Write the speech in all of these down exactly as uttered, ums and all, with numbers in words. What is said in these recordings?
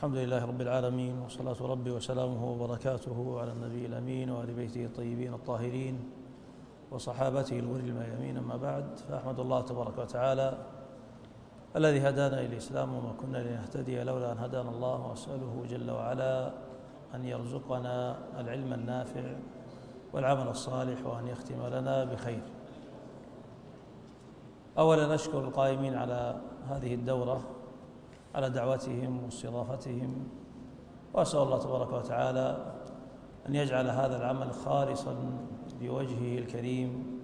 الحمد لله رب العالمين، وصلاة ربي وسلامه وبركاته على النبي الأمين وآل بيته الطيبين الطاهرين وصحابته الغر الميامين. أما بعد، فأحمد الله تبارك وتعالى الذي هدانا إلى الإسلام وما كنا لنهتدي لولا أن هدانا الله، وأسأله جل وعلا أن يرزقنا العلم النافع والعمل الصالح، وأن يختم لنا بخير. أولا نشكر القائمين على هذه الدورة على دعوتهم واستضافتهم، وأسأل الله تبارك وتعالى أن يجعل هذا العمل خالصا لوجهه الكريم،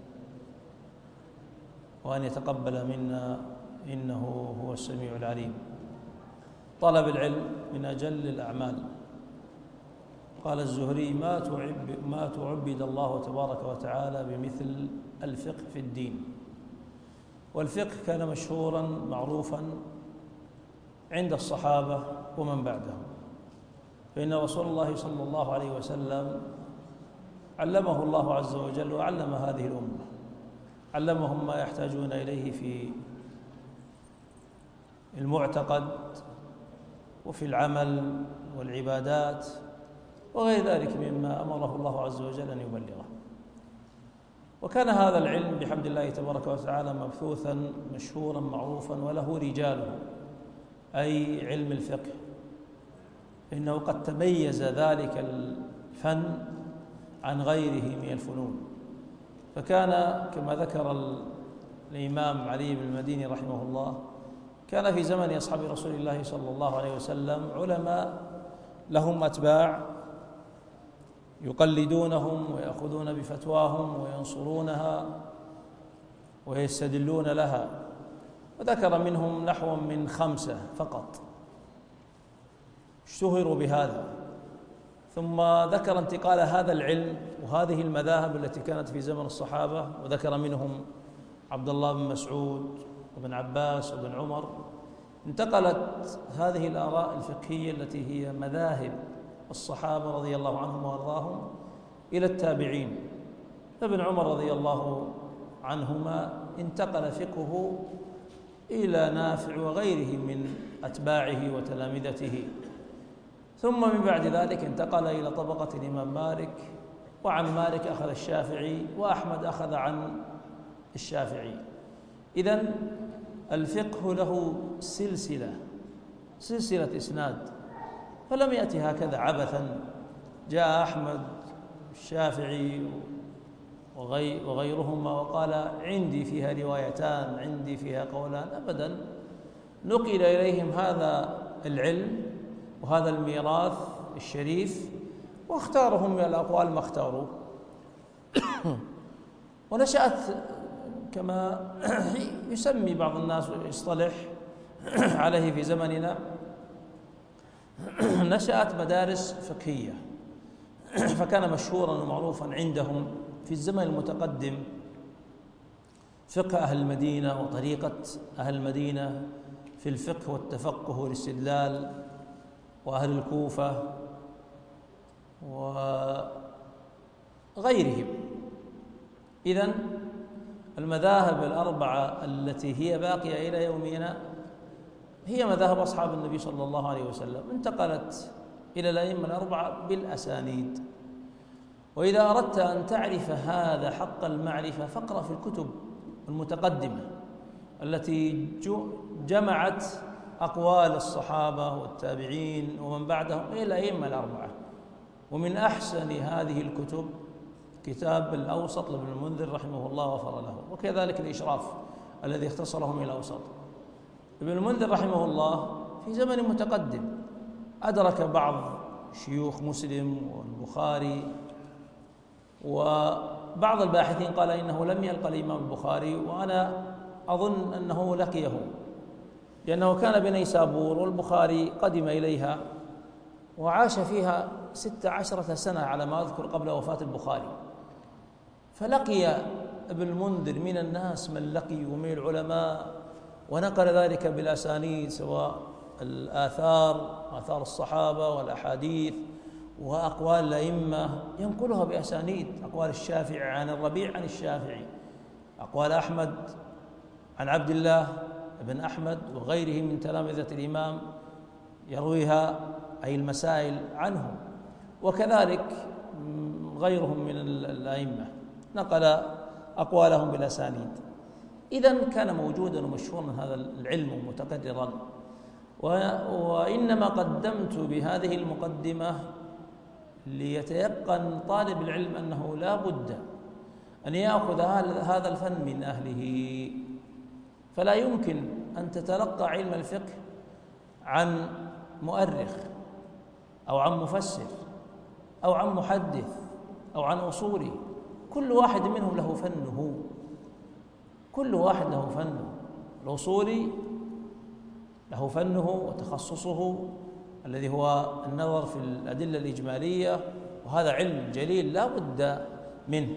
وأن يتقبل منا إنه هو السميع العليم. طلب العلم من أجل الأعمال. قال الزهري: ما تعب ما تعبد الله تبارك وتعالى بمثل الفقه في الدين. والفقه كان مشهورا معروفا عند الصحابة ومن بعدهم، فإن رسول الله صلى الله عليه وسلم علمه الله عز وجل وعلم هذه الأمة، علمهم ما يحتاجون إليه في المعتقد وفي العمل والعبادات وغير ذلك مما أمره الله عز وجل أن يبلغه. وكان هذا العلم بحمد الله تبارك وتعالى مبثوثا مشهورا معروفا وله رجاله، أي علم الفقه، إنه قد تميز ذلك الفن عن غيره من الفنون. فكان كما ذكر الإمام علي بن المديني رحمه الله، كان في زمن أصحاب رسول الله صلى الله عليه وسلم علماء لهم أتباع يقلدونهم ويأخذون بفتواهم وينصرونها ويستدلون لها، وذكر منهم نحو من خمسة فقط اشتهروا بهذا. ثم ذكر انتقال هذا العلم وهذه المذاهب التي كانت في زمن الصحابة، وذكر منهم عبد الله بن مسعود وابن عباس وابن عمر. انتقلت هذه الآراء الفقهية التي هي مذاهب الصحابة رضي الله عنهم وارضاهم إلى التابعين. فابن عمر رضي الله عنهما انتقل فقهه إلى نافع وغيره من أتباعه وتلامذته، ثم من بعد ذلك انتقل إلى طبقة الإمام مالك، وعن مالك أخذ الشافعي، وأحمد أخذ عن الشافعي. إذن الفقه له سلسلة سلسلة إسناد، فلم يأتي هكذا عبثا جاء أحمد الشافعي وغيرهما وقال عندي فيها روايتان، عندي فيها قولان. أبدا، نقل إليهم هذا العلم وهذا الميراث الشريف، واختارهم من الأقوال ما اختاروا. ونشأت كما يسمي بعض الناس ويصطلح عليه في زمننا، نشأت مدارس فقهية. فكان مشهورا ومعروفا عندهم في الزمن المتقدم فقه أهل المدينة وطريقة أهل المدينة في الفقه والتفقه والاستدلال، وأهل الكوفة وغيرهم. إذن المذاهب الأربعة التي هي باقية إلى يومنا هي مذاهب أصحاب النبي صلى الله عليه وسلم، انتقلت إلى الأئمة الأربعة بالأسانيد. وإذا أردت أن تعرف هذا حق المعرفة فاقرأ في الكتب المتقدمة التي جمعت أقوال الصحابة والتابعين ومن بعدهم إلى الأئمة الأربعة. ومن أحسن هذه الكتب كتاب الأوسط لابن المنذر رحمه الله غفر له، وكذلك الإشراف الذي اختصره من الأوسط. ابن المنذر رحمه الله في زمن متقدم أدرك بعض شيوخ مسلم والبخاري، وبعض الباحثين قال إنه لم يلقى الإمام البخاري، وأنا أظن أنه لقيه، لأنه كان بنيسابور والبخاري قدم إليها وعاش فيها ست عشرة سنة على ما أذكر قبل وفاة البخاري. فلقي ابن المنذر من الناس من لقي ومن العلماء، ونقل ذلك بالأسانيد، سواء الآثار آثار الصحابة والأحاديث وأقوال الأئمة ينقلها بأسانيد. أقوال الشافعي عن الربيع عن الشافعي، أقوال أحمد عن عبد الله بن أحمد وغيره من تلامذة الإمام يرويها أي المسائل عنه، وكذلك غيرهم من الأئمة نقل أقوالهم بالأسانيد. إذن كان موجودا ومشهورا هذا العلم متكررا، وإنما قدمت بهذه المقدمة ليتيقن طالب العلم أنه لا بد أن يأخذ هذا الفن من أهله، فلا يمكن أن تتلقى علم الفقه عن مؤرخ أو عن مفسر أو عن محدث أو عن أصولي. كل واحد منهم له فنه، كل واحد له فنه. الأصولي له فنه وتخصصه الذي هو النظر في الأدلة الإجمالية، وهذا علم جليل لا بد منه.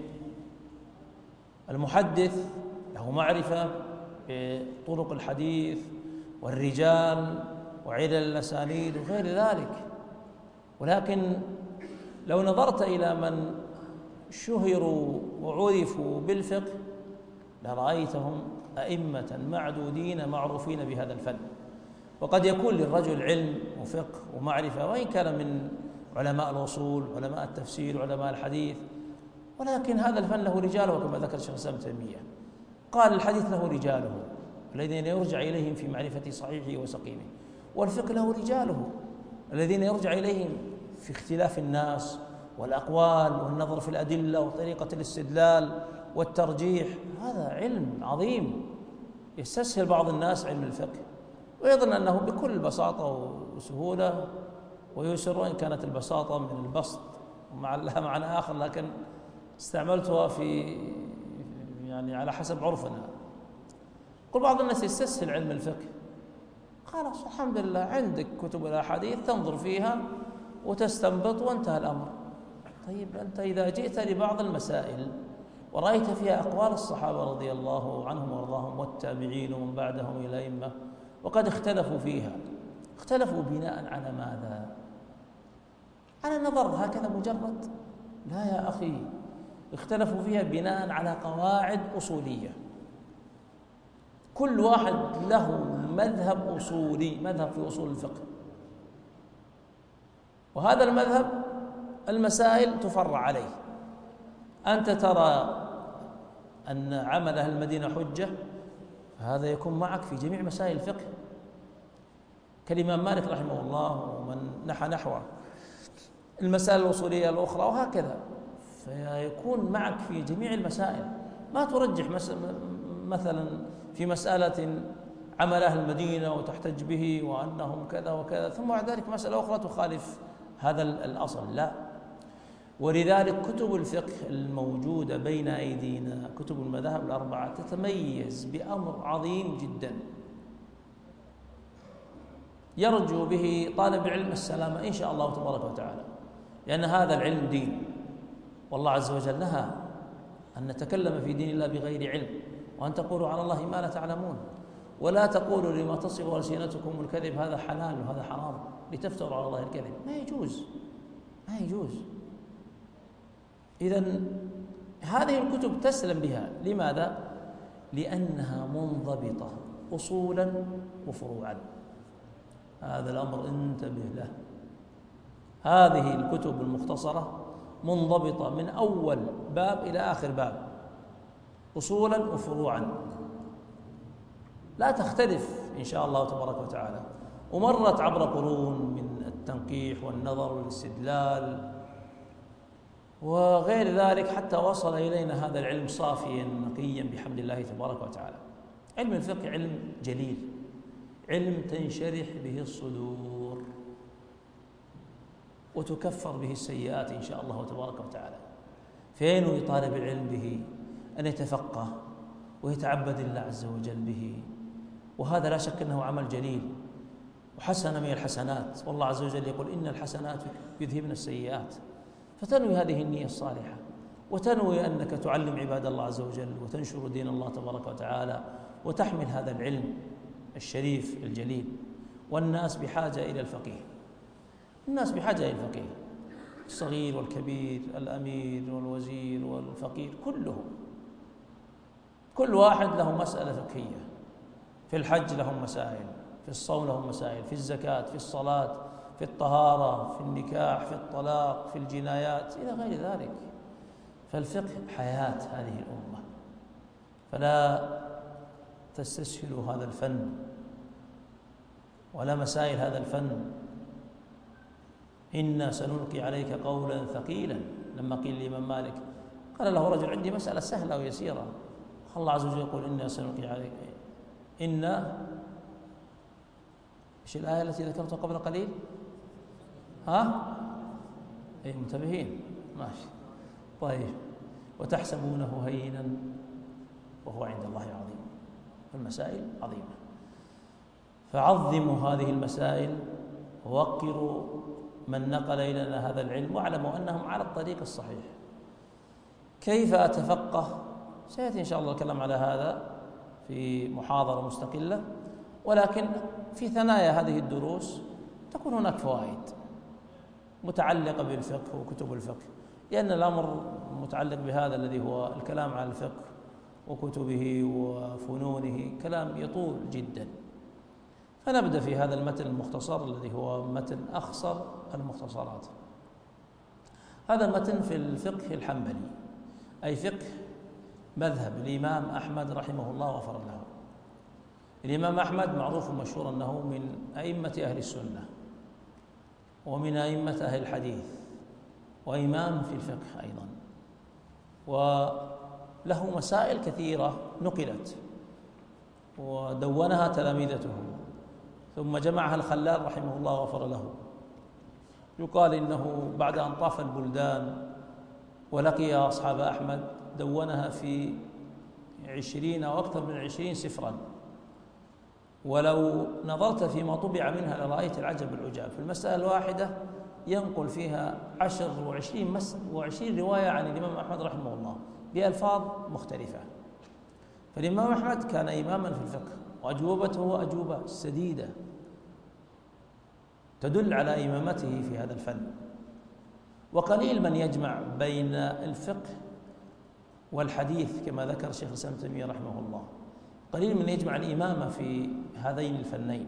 المحدث له معرفة بطرق الحديث والرجال وعلل الأسانيد وغير ذلك. ولكن لو نظرت إلى من شهروا وعرفوا بالفقه لرأيتهم أئمة معدودين معروفين بهذا الفن. وقد يكون للرجل علم وفقه ومعرفة وإن كان من علماء الأصول، علماء التفسير، علماء الحديث، ولكن هذا الفن له رجاله كما ذكر الشيخ الإسلام ابن تيمية. قال الحديث له رجاله الذين يرجع إليهم في معرفة صحيحه وسقيمه، والفقه له رجاله الذين يرجع إليهم في اختلاف الناس والأقوال والنظر في الأدلة وطريقة الاستدلال والترجيح. هذا علم عظيم يستسهل بعض الناس علم الفقه ويظن أنه بكل بساطة وسهولة ويسر، وإن كانت البساطة من البسط ومع لها معنى آخر، لكن استعملتها في يعني على حسب عرفنا. قل بعض الناس يستسهل علم الفقه، خلاص الحمد لله عندك كتب الأحاديث تنظر فيها وتستنبط وانتهى الأمر. طيب أنت إذا جئت لبعض المسائل ورأيت فيها أقوال الصحابة رضي الله عنهم وارضاهم والتابعين ومن بعدهم إلى الأئمة وقد اختلفوا فيها، اختلفوا بناء على ماذا؟ على النظر هكذا مجرد؟ لا يا أخي، اختلفوا فيها بناء على قواعد أصولية. كل واحد له مذهب أصولي، مذهب في أصول الفقه، وهذا المذهب المسائل تفرع عليه. أنت ترى أن عمل أهل المدينة حجة، هذا يكون معك في جميع مسائل الفقه كالإمام مالك رحمه الله ومن نحى نحوه المسائل الأصولية الأخرى، وهكذا فيكون معك في جميع المسائل. ما ترجح مثلا في مسألة عمل أهل المدينة وتحتج به وأنهم كذا وكذا، ثم بعد ذلك مسألة أخرى تخالف هذا الأصل، لا. ولذلك كتب الفقه الموجودة بين أيدينا، كتب المذاهب الأربعة، تتميز بأمر عظيم جدا يرجو به طالب العلم السلامة إن شاء الله تبارك وتعالى، لأن هذا العلم دين، والله عز وجل نهى أن نتكلم في دين الله بغير علم، وأن تقولوا على الله ما لا تعلمون، ولا تقولوا لما تصف ألسنتكم الكذب هذا حلال وهذا حرام لتفتروا على الله الكذب. ما يجوز، ما يجوز. إذن هذه الكتب تسلم بها. لماذا؟ لأنها منضبطة أصولا وفروعا. هذا الأمر انتبه له. هذه الكتب المختصرة منضبطة من أول باب إلى آخر باب أصولا وفروعا، لا تختلف إن شاء الله تبارك وتعالى، ومرت عبر قرون من التنقيح والنظر والاستدلال وغير ذلك حتى وصل إلينا هذا العلم صافيا نقيا بحمد الله تبارك وتعالى. علم الفقه علم جليل، علم تنشرح به الصدور وتكفر به السيئات إن شاء الله تبارك وتعالى. فينوي طالب العلم به أن يتفقه ويتعبد الله عز وجل به، وهذا لا شك أنه عمل جليل وحسنة من الحسنات، والله عز وجل يقول إن الحسنات يذهبن السيئات. فتنوي هذه النية الصالحة، وتنوي أنك تعلم عباد الله عز وجل وتنشر دين الله تبارك وتعالى وتحمل هذا العلم الشريف الجليل. والناس بحاجة إلى الفقيه، الناس بحاجة إلى الفقيه، الصغير والكبير، الأمير والوزير والفقير، كلهم كل واحد له مسألة فقهية. في الحج لهم مسائل، في الصوم له مسائل، في الزكاة، في الصلاة، في الطهارة، في النكاح، في الطلاق، في الجنايات إلى غير ذلك. فالفقه حياة هذه الأمة، فلا تستسهلوا هذا الفن ولا مسائل هذا الفن. إنا سنلقي عليك قولا ثقيلا. لما قيل للإمام مالك قال له رجل عندي مسألة سهلة ويسيرة، الله عز وجل يقول إنا سنلقي عليك إنا إيش الآية التي ذكرتها قبل قليل؟ ها؟ أي منتبهين؟ ماشي. طيب، وتحسبونه هينا وهو عند الله عظيم. المسائل عظيمة، فعظموا هذه المسائل ووقروا من نقل إلينا هذا العلم، واعلموا أنهم على الطريق الصحيح. كيف أتفقه؟ سيأتي إن شاء الله الكلام على هذا في محاضرة مستقلة، ولكن في ثنايا هذه الدروس تكون هناك فوائد متعلقة بالفقه وكتب الفقه، لأن الأمر متعلق بهذا الذي هو الكلام على الفقه وكتبه وفنونه كلام يطول جدا. فنبدأ في هذا المتن المختصر الذي هو متن أخصر المختصرات. هذا المتن في الفقه الحنبلي، أي فقه مذهب الإمام أحمد رحمه الله وغفر له. الإمام أحمد معروف ومشهور أنه من أئمة أهل السنة ومن أئمة أهل الحديث وإمام في الفقه أيضا، وله مسائل كثيرة نقلت ودونها تلامذته، ثم جمعها الخلال رحمه الله وغفر له. يقال إنه بعد أن طاف البلدان ولقي أصحاب أحمد دونها في عشرين أو أكثر من عشرين سفرا، ولو نظرت فيما طبع منها لرأيت العجب العجاب. في المسألة الواحدة ينقل فيها عشر وعشرين, مس وعشرين رواية عن الإمام أحمد رحمه الله بألفاظ مختلفة. فالإمام أحمد كان إماما في الفقه، وأجوبته أجوبة سديدة تدل على إمامته في هذا الفن. وقليل من يجمع بين الفقه والحديث كما ذكر شيخ الإسلام ابن تيمية رحمه الله، قليل من يجمع الإمامة في هذين الفنين.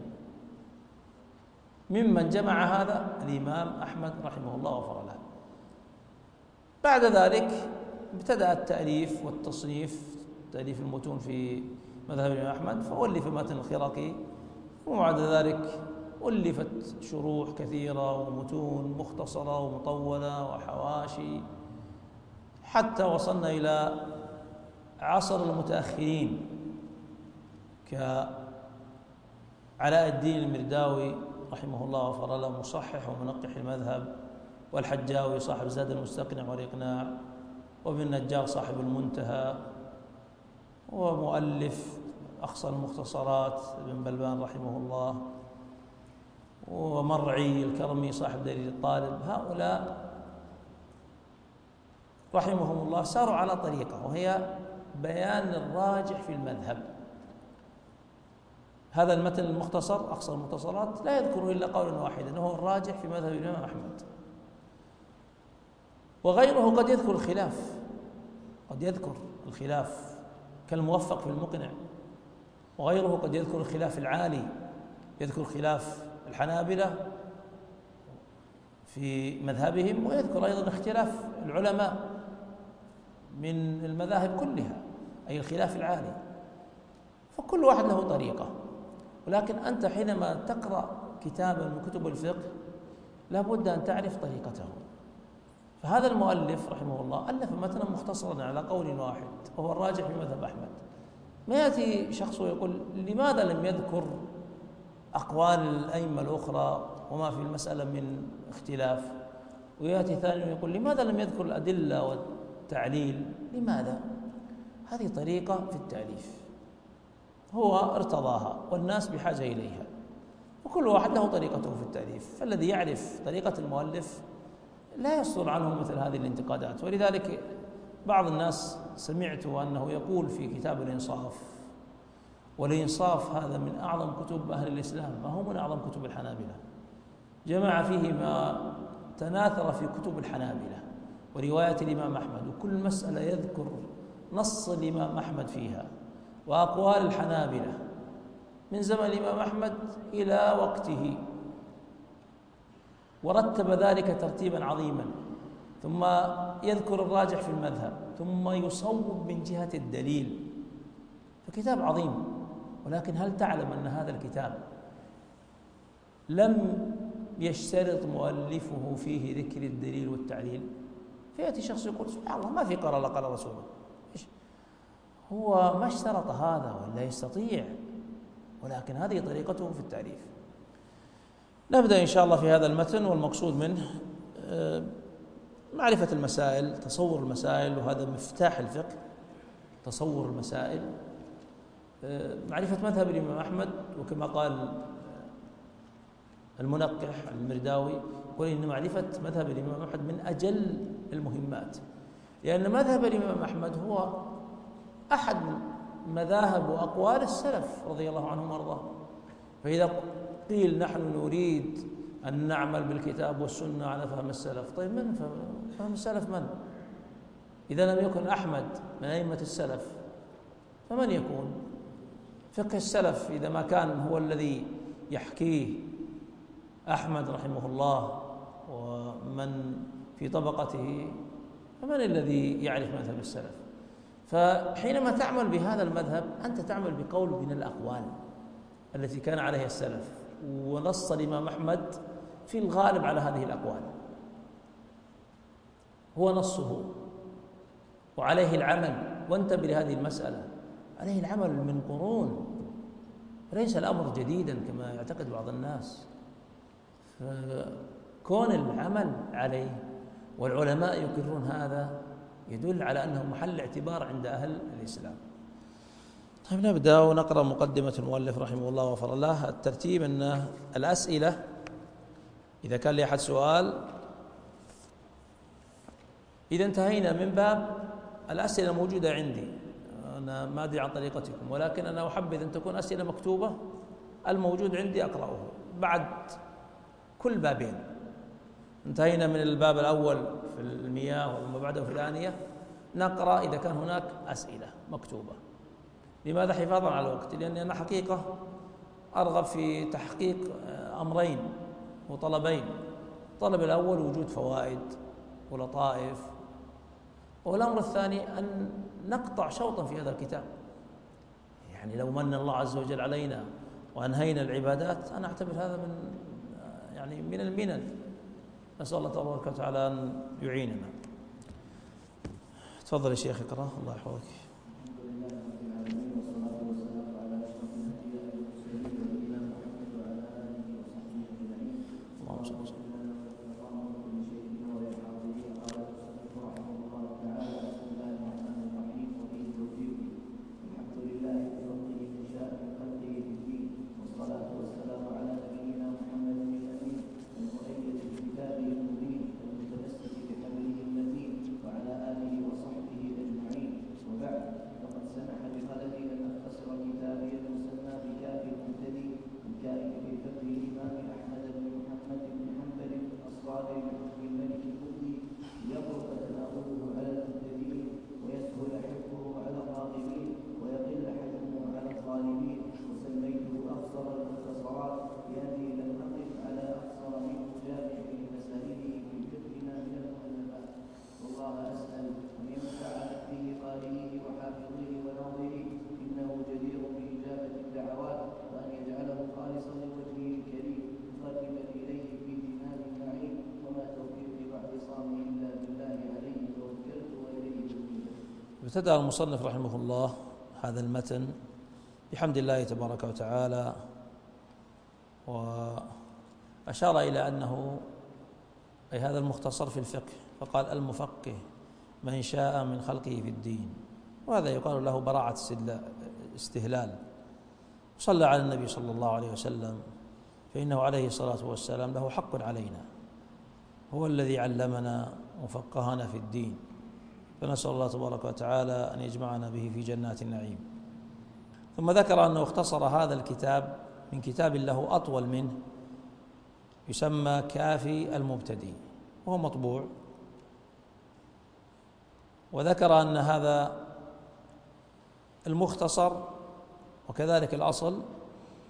ممن جمع هذا الإمام أحمد رحمه الله وغفر له. بعد ذلك ابتدأ التأليف والتصنيف، تأليف المتون في مذهب الإمام أحمد، فألف متن الخرقي، وبعد ذلك ألفت شروح كثيرة ومتون مختصرة ومطولة وحواشي، حتى وصلنا إلى عصر المتأخرين كعلاء الدين المرداوي رحمه الله وغفر له، مصحح ومنقح المذهب، والحجاوي صاحب زاد المستقنع والإقناع، وابن النجار صاحب المنتهى، ومؤلف أخصر المختصرات ابن بلبان رحمه الله، ومرعي الكرمي صاحب دليل الطالب. هؤلاء رحمهم الله ساروا على طريقة، وهي بيان الراجح في المذهب. هذا المتن المختصر أقصر المختصرات لا يذكر إلا قولا واحدا، وهو الراجح في مذهب الإمام أحمد. وغيره قد يذكر الخلاف، قد يذكر الخلاف كالموفق في المقنع، وغيره قد يذكر الخلاف العالي، يذكر خلاف الحنابلة في مذهبهم، ويذكر أيضا اختلاف العلماء من المذاهب كلها، أي الخلاف العالي. فكل واحد له طريقة، ولكن أنت حينما تقرأ كتابا من كتب الفقه لابد أن تعرف طريقته. فهذا المؤلف رحمه الله ألف متنا مختصرا على قول واحد وهو الراجح في مذهب أحمد. ما يأتي شخص ويقول لماذا لم يذكر أقوال الأئمة الأخرى وما في المسألة من اختلاف، ويأتي ثاني ويقول لماذا لم يذكر الأدلة والتعليل. لماذا؟ هذه طريقة في التأليف هو ارتضاها والناس بحاجة إليها، وكل واحد له طريقته في التأليف. فالذي يعرف طريقة المؤلف لا يصدر عنه مثل هذه الانتقادات. ولذلك بعض الناس سمعت أنه يقول في كتاب الإنصاف، والإنصاف هذا من أعظم كتب أهل الإسلام، ما هو من أعظم كتب الحنابلة، جمع فيه ما تناثر في كتب الحنابلة ورواية الإمام أحمد، وكل مسألة يذكر نص الإمام أحمد فيها وأقوال الحنابلة من زمن الإمام أحمد إلى وقته، ورتب ذلك ترتيبا عظيما، ثم يذكر الراجح في المذهب، ثم يصوب من جهة الدليل. فكتاب عظيم. ولكن هل تعلم أن هذا الكتاب لم يشترط مؤلفه فيه ذكر الدليل والتعليل؟ فيأتي شخص يقول سبحان الله ما في قال الله قال رسوله، هو ما اشترط هذا ولا يستطيع، ولكن هذه طريقته في التعريف. نبدأ إن شاء الله في هذا المتن، والمقصود منه معرفة المسائل، تصور المسائل، وهذا مفتاح الفقه، تصور المسائل، معرفة مذهب الإمام أحمد. وكما قال المنقح المرداوي يقول إن معرفة مذهب الإمام أحمد من أجل المهمات، لأن مذهب الإمام أحمد هو أحد مذاهب وأقوال السلف رضي الله عنهم وارضاهم. فإذا قيل نحن نريد أن نعمل بالكتاب والسنة على فهم السلف، طيب من فهم السلف؟ من؟ إذا لم يكن أحمد من أئمة السلف فمن يكون؟ فقه السلف إذا ما كان هو الذي يحكيه أحمد رحمه الله ومن في طبقته، فمن الذي يعرف مذهب السلف؟ فحينما تعمل بهذا المذهب أنت تعمل بقول من الأقوال التي كان عليها السلف، ونص الإمام أحمد في الغالب على هذه الأقوال، هو نصه وعليه العمل. وانتبه لهذه المسألة، عليه العمل من قرون، ليس الأمر جديدا كما يعتقد بعض الناس. فكون العمل عليه والعلماء يقرون هذا يدل على أنه محل اعتبار عند أهل الإسلام. طيب نبدأ ونقرأ مقدمة المؤلف رحمه الله وغفر له. الترتيب أن الأسئلة إذا كان لي أحد سؤال، إذا انتهينا من باب الأسئلة موجودة عندي، أنا ما أدري عن طريقتكم، ولكن أنا أحبذ أن تكون أسئلة مكتوبة، الموجود عندي أقرأه بعد كل بابين. انتهينا من الباب الأول في المياه وما بعده في الآنية، نقرأ إذا كان هناك أسئلة مكتوبة. لماذا؟ حفاظا على الوقت، لأني أنا حقيقة أرغب في تحقيق أمرين وطلبين. الطلب الأول وجود فوائد ولطائف، والأمر الثاني أن نقطع شوطا في هذا الكتاب. يعني لو من الله عز وجل علينا وأنهينا العبادات أنا أعتبر هذا من يعني من المنن. نسأل الله تبارك وتعالى أن يعيننا. تفضل يا شيخ اقرأ، الله يحفظك. ابتدأ المصنف رحمه الله هذا المتن بحمد الله تبارك وتعالى، وأشار إلى أنه أي هذا المختصر في الفقه، فقال المفقه من شاء من خلقه في الدين، وهذا يقال له براعة استهلال. صلى على النبي صلى الله عليه وسلم، فإنه عليه الصلاة والسلام له حق علينا، هو الذي علمنا وفقهنا في الدين، فنسأل الله تبارك وتعالى أن يجمعنا به في جنات النعيم. ثم ذكر أنه اختصر هذا الكتاب من كتاب له أطول منه يسمى كافي المبتدئ، وهو مطبوع. وذكر أن هذا المختصر وكذلك الأصل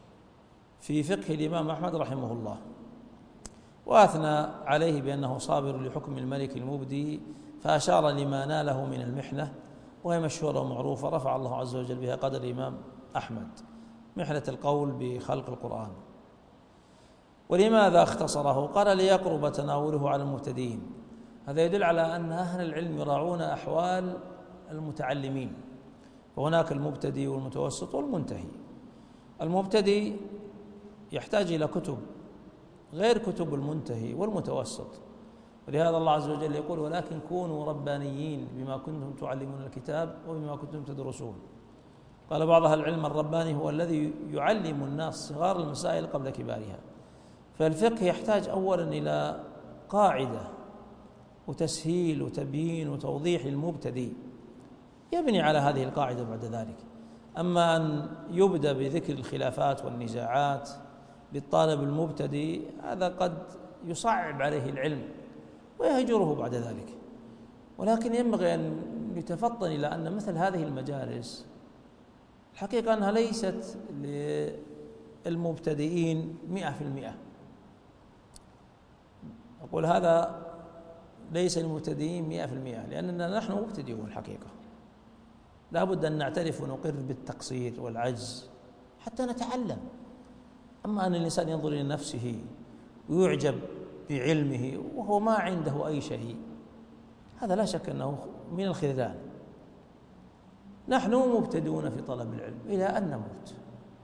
في فقه الإمام أحمد رحمه الله، وأثنى عليه بأنه صابر لحكم الملك المبدي، فأشار لما ناله من المحنة، وهي مشهورة ومعروفة رفع الله عز وجل بها قدر الإمام أحمد، محنة القول بخلق القرآن. ولماذا اختصره؟ قال ليقرب تناوله على المبتدئين. هذا يدل على أن أهل العلم يراعون أحوال المتعلمين، وهناك المبتدئ والمتوسط والمنتهي. المبتدئ يحتاج إلى كتب غير كتب المنتهي والمتوسط، ولهذا الله عز وجل يقول ولكن كونوا ربانيين بما كنتم تعلمون الكتاب وبما كنتم تدرسون. قال بعض أهل العلم الرباني هو الذي يعلم الناس صغار المسائل قبل كبارها. فالفقه يحتاج أولا إلى قاعدة وتسهيل وتبيين وتوضيح للمبتدئ، يبني على هذه القاعدة بعد ذلك. أما أن يبدأ بذكر الخلافات والنزاعات للطالب المبتدئ هذا قد يصعب عليه العلم ويهجره بعد ذلك. ولكن ينبغي أن يتفطن إلى أن مثل هذه المجالس الحقيقة أنها ليست للمبتدئين مئة في المئة. أقول هذا ليس للمبتدئين مئة في المئة، لأننا نحن مبتدئون الحقيقة، لا بد أن نعترف ونقر بالتقصير والعجز حتى نتعلم. أما أن الإنسان ينظر إلى نفسه ويعجب بعلمه وهو ما عنده أي شيء، هذا لا شك أنه من الخذلان. نحن مبتدئون في طلب العلم إلى أن نموت،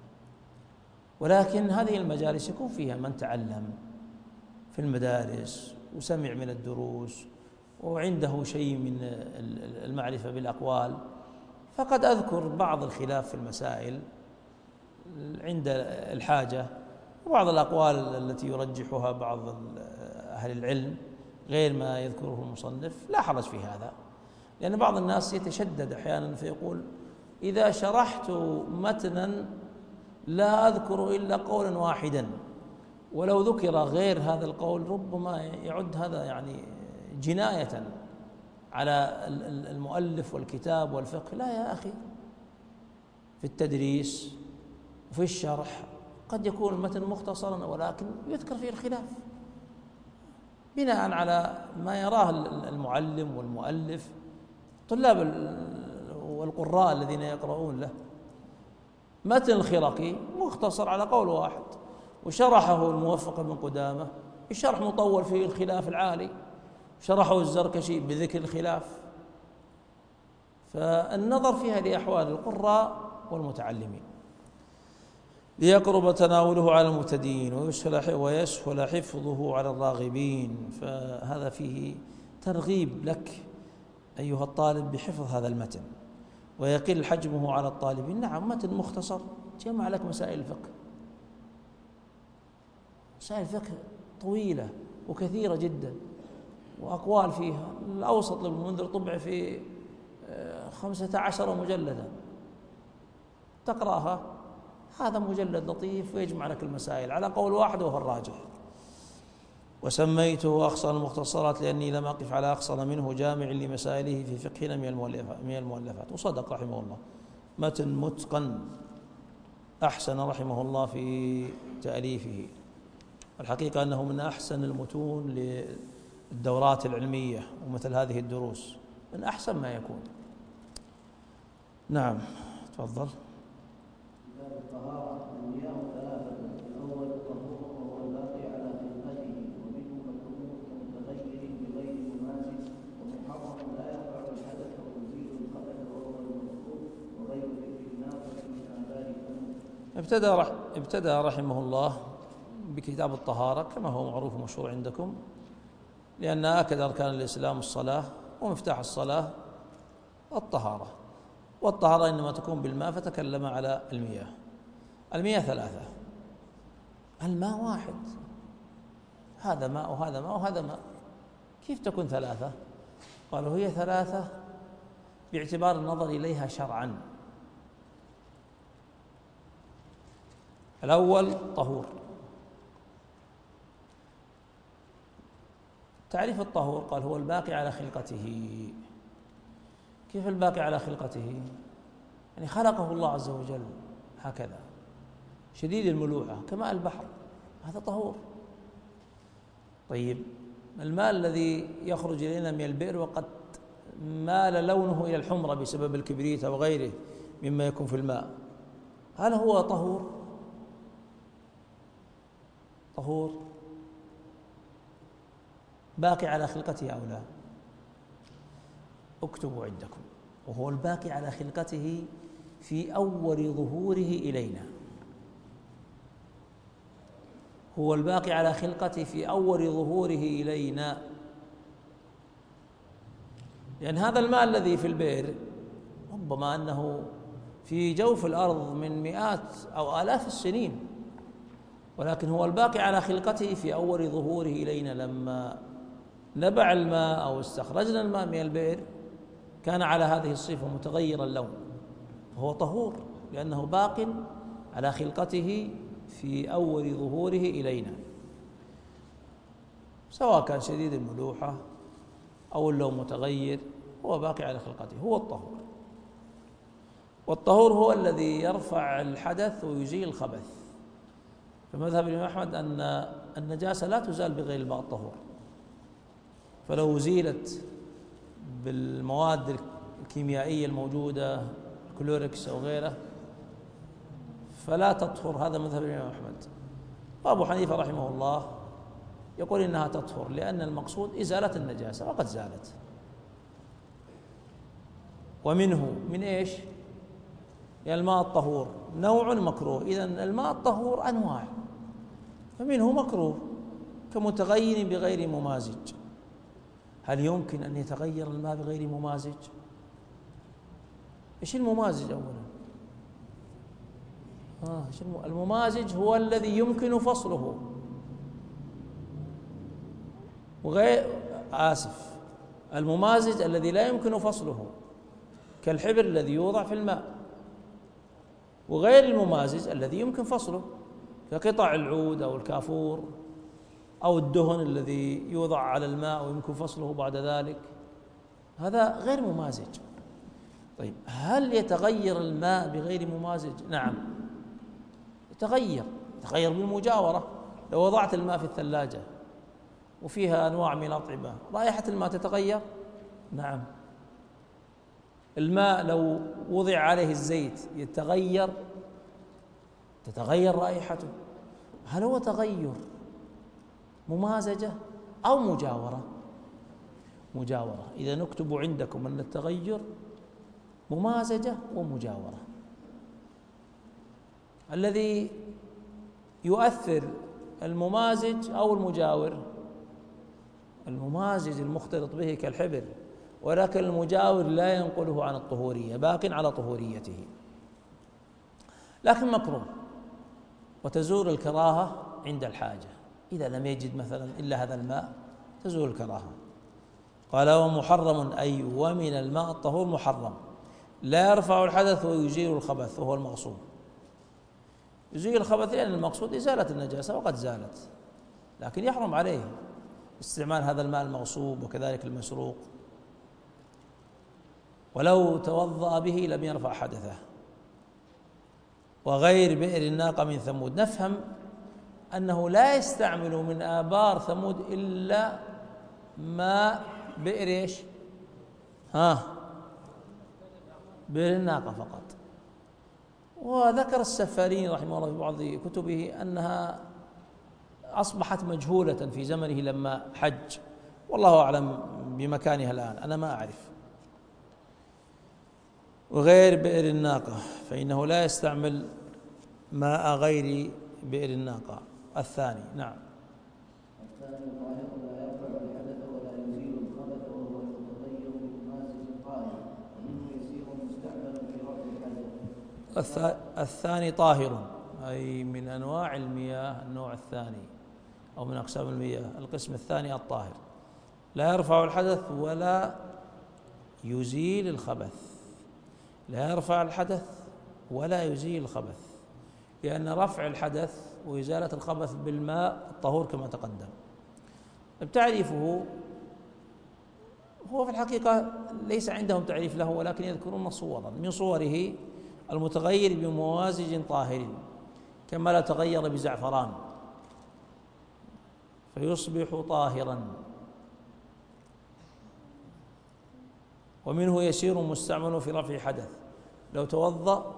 ولكن هذه المجالس يكون فيها من تعلم في المدارس وسمع من الدروس وعنده شيء من المعرفة بالأقوال. فقد أذكر بعض الخلاف في المسائل عند الحاجة، وبعض الأقوال التي يرجحها بعض أهل العلم غير ما يذكره المصنف، لا حرج في هذا. لأن بعض الناس يتشدد أحيانا فيقول إذا شرحت متنا لا أذكر إلا قولا واحدا، ولو ذكر غير هذا القول ربما يعد هذا يعني جناية على المؤلف والكتاب والفقه. لا يا أخي، في التدريس وفي الشرح قد يكون المتن مختصرا ولكن يذكر فيه الخلاف بناء على ما يراه المعلم والمؤلف طلاب والقراء الذين يقرؤون له. متن الخرقي مختصر على قول واحد، وشرحه الموفق بن قدامة الشرح مطول فيه الخلاف العالي، شرحه الزركشي بذكر الخلاف. فالنظر فيها لأحوال القراء والمتعلمين ليقرب تناوله على المبتدئين ويسهل حفظه على الراغبين. فهذا فيه ترغيب لك أيها الطالب بحفظ هذا المتن ويقل حجمه على الطالبين. نعم، متن مختصر جمع لك مسائل الفقه، مسائل الفقه طويلة وكثيرة جدا وأقوال فيها. الأوسط لابن المنذر طبع في خمسة عشر مجلدا، تقرأها هذا مجلد لطيف ويجمع لك المسائل على قول واحد وهو الراجح. وسميته أخصر المختصرات لأني لم أقف على أخصر منه جامع لمسائله في فقهنا من المؤلفات. وصدق رحمه الله، متن متقن أحسن رحمه الله في تأليفه. الحقيقة أنه من أحسن المتون للدورات العلمية ومثل هذه الدروس، من أحسن ما يكون. نعم تفضل. كتاب الطهارة. المياه ثلاثة: الأول الطهور وهو الباقي على خلقته، ومنه مكروه كمتغير بغير مناسب، ومحرم لا يرفع الحدث ويزيل الخبث وهو المكروه، وغير ذكر الناقص من آثار الذنوب. ابتدأ رح ابتدأ رحمه الله بكتاب الطهارة كما هو معروف ومشهور عندكم، لأن أكد أركان الإسلام الصلاة، ومفتاح الصلاة الطهارة، والطهارة إنما تكون بالماء، فتكلم على المياه. المياه ثلاثة، الماء واحد، هذا ماء وهذا ماء وهذا ماء، كيف تكون ثلاثة؟ قالوا هي ثلاثة باعتبار النظر إليها شرعا. الأول طهور. تعريف الطهور قال هو الباقي على خلقته. كيف الباقي على خلقته؟ يعني خلقه الله عز وجل هكذا، شديد الملوحة كماء البحر، هذا طهور. طيب الماء الذي يخرج إلينا من البئر وقد مال لونه إلى الحمرة بسبب الكبريت أو غيره مما يكون في الماء، هل هو طهور؟ طهور باقي على خلقته أو لا؟ اكتبوا عندكم. وهو الباقي على خلقته في أول ظهوره إلينا، هو الباقي على خلقته في أول ظهوره إلينا، لأن هذا الماء الذي في البئر ربما أنه في جوف الأرض من مئات أو آلاف السنين، ولكن هو الباقي على خلقته في أول ظهوره إلينا. لما نبع الماء أو استخرجنا الماء من البئر كان على هذه الصفة متغير اللون، فهو طهور لأنه باق على خلقته في أول ظهوره إلينا، سواء كان شديد الملوحة أو اللون متغير، هو باقي على خلقته، هو الطهور. والطهور هو الذي يرفع الحدث ويزيل الخبث. فمذهب الإمام أحمد أن النجاسة لا تزال بغير الماء الطهور، فلو زيلت بالمواد الكيميائية الموجودة كلوركس أو غيره فلا تطهر، هذا مذهب الإمام أحمد. وأبو حنيفة رحمه الله يقول إنها تطهر لأن المقصود إزالة النجاسة وقد زالت. ومنه من إيش؟ يعني الماء الطهور نوع مكروه، إذن الماء الطهور أنواع، فمنه مكروه كمتغير بغير ممازج. هل يمكن أن يتغير الماء بغير ممازج؟ إيش الممازج أولا؟ آه إيش الممازج؟ هو الذي يمكن فصله وغير آسف الممازج الذي لا يمكن فصله كالحبر الذي يوضع في الماء، وغير الممازج الذي يمكن فصله كقطع العود أو الكافور أو الدهن الذي يوضع على الماء ويمكن فصله بعد ذلك، هذا غير ممازج. طيب هل يتغير الماء بغير ممازج؟ نعم يتغير، يتغير بالمجاورة. لو وضعت الماء في الثلاجة وفيها أنواع من الأطعمة رائحة الماء تتغير؟ نعم. الماء لو وضع عليه الزيت يتغير، تتغير رائحته. هل هو تغير ممازجة أو مجاورة؟ مجاورة. إذا نكتب عندكم أن التغير ممازجة ومجاورة. الذي يؤثر الممازج أو المجاور؟ الممازج المختلط به كالحبر، ولكن المجاور لا ينقله عن الطهورية، باق على طهوريته، لكن مكروه. وتزول الكراهة عند الحاجة، إذا لم يجد مثلا إلا هذا الماء تزول الكراهة. قال ومحرم أي ومن الماء الطهور محرم لا يرفع الحدث ويزيل الخبث، وهو المقصود. يزيل الخبث لأن المقصود إزالة النجاسة وقد زالت، لكن يحرم عليه استعمال هذا الماء المغصوب وكذلك المسروق. ولو توضأ به لم يرفع حدثه. وغير بئر الناقة من ثمود، نفهم أنه لا يستعمل من آبار ثمود إلا ماء بئر إيش؟ ها بئر الناقة فقط. وذكر السفاريني رحمه الله في بعض كتبه أنها أصبحت مجهولة في زمنه لما حج، والله أعلم بمكانها الآن، أنا ما أعرف. وغير بئر الناقة فإنه لا يستعمل ماء غير بئر الناقة. الثاني نعم. الثاني طاهر لا يرفع الحدث ولا يزيل الخبث وهو يتغير بممازج طاهر ومنه يسير مستعمل في رفع الحدث. الثاني طاهر أي من أنواع المياه النوع الثاني أو من أقسام المياه القسم الثاني الطاهر، لا يرفع الحدث ولا يزيل الخبث. لا يرفع الحدث ولا يزيل الخبث، لأن رفع الحدث وإزالة الخبث بالماء الطهور كما تقدم. تعريفه هو في الحقيقة ليس عندهم تعريف له، ولكن يذكرون صورا من صوره: المتغير بموازج طاهر كما لا تغير بزعفران فيصبح طاهرا. ومنه يسير مستعمل في رفع حدث، لو توضأ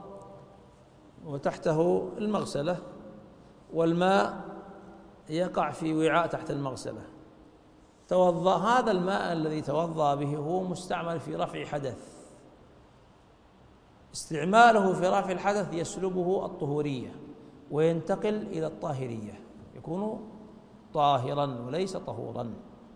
وتحته المغسلة والماء يقع في وعاء تحت المغسلة، توضأ، هذا الماء الذي توضأ به هو مستعمل في رفع حدث، استعماله في رفع الحدث يسلبه الطهورية وينتقل إلى الطاهرية، يكون طاهرا وليس طهورا.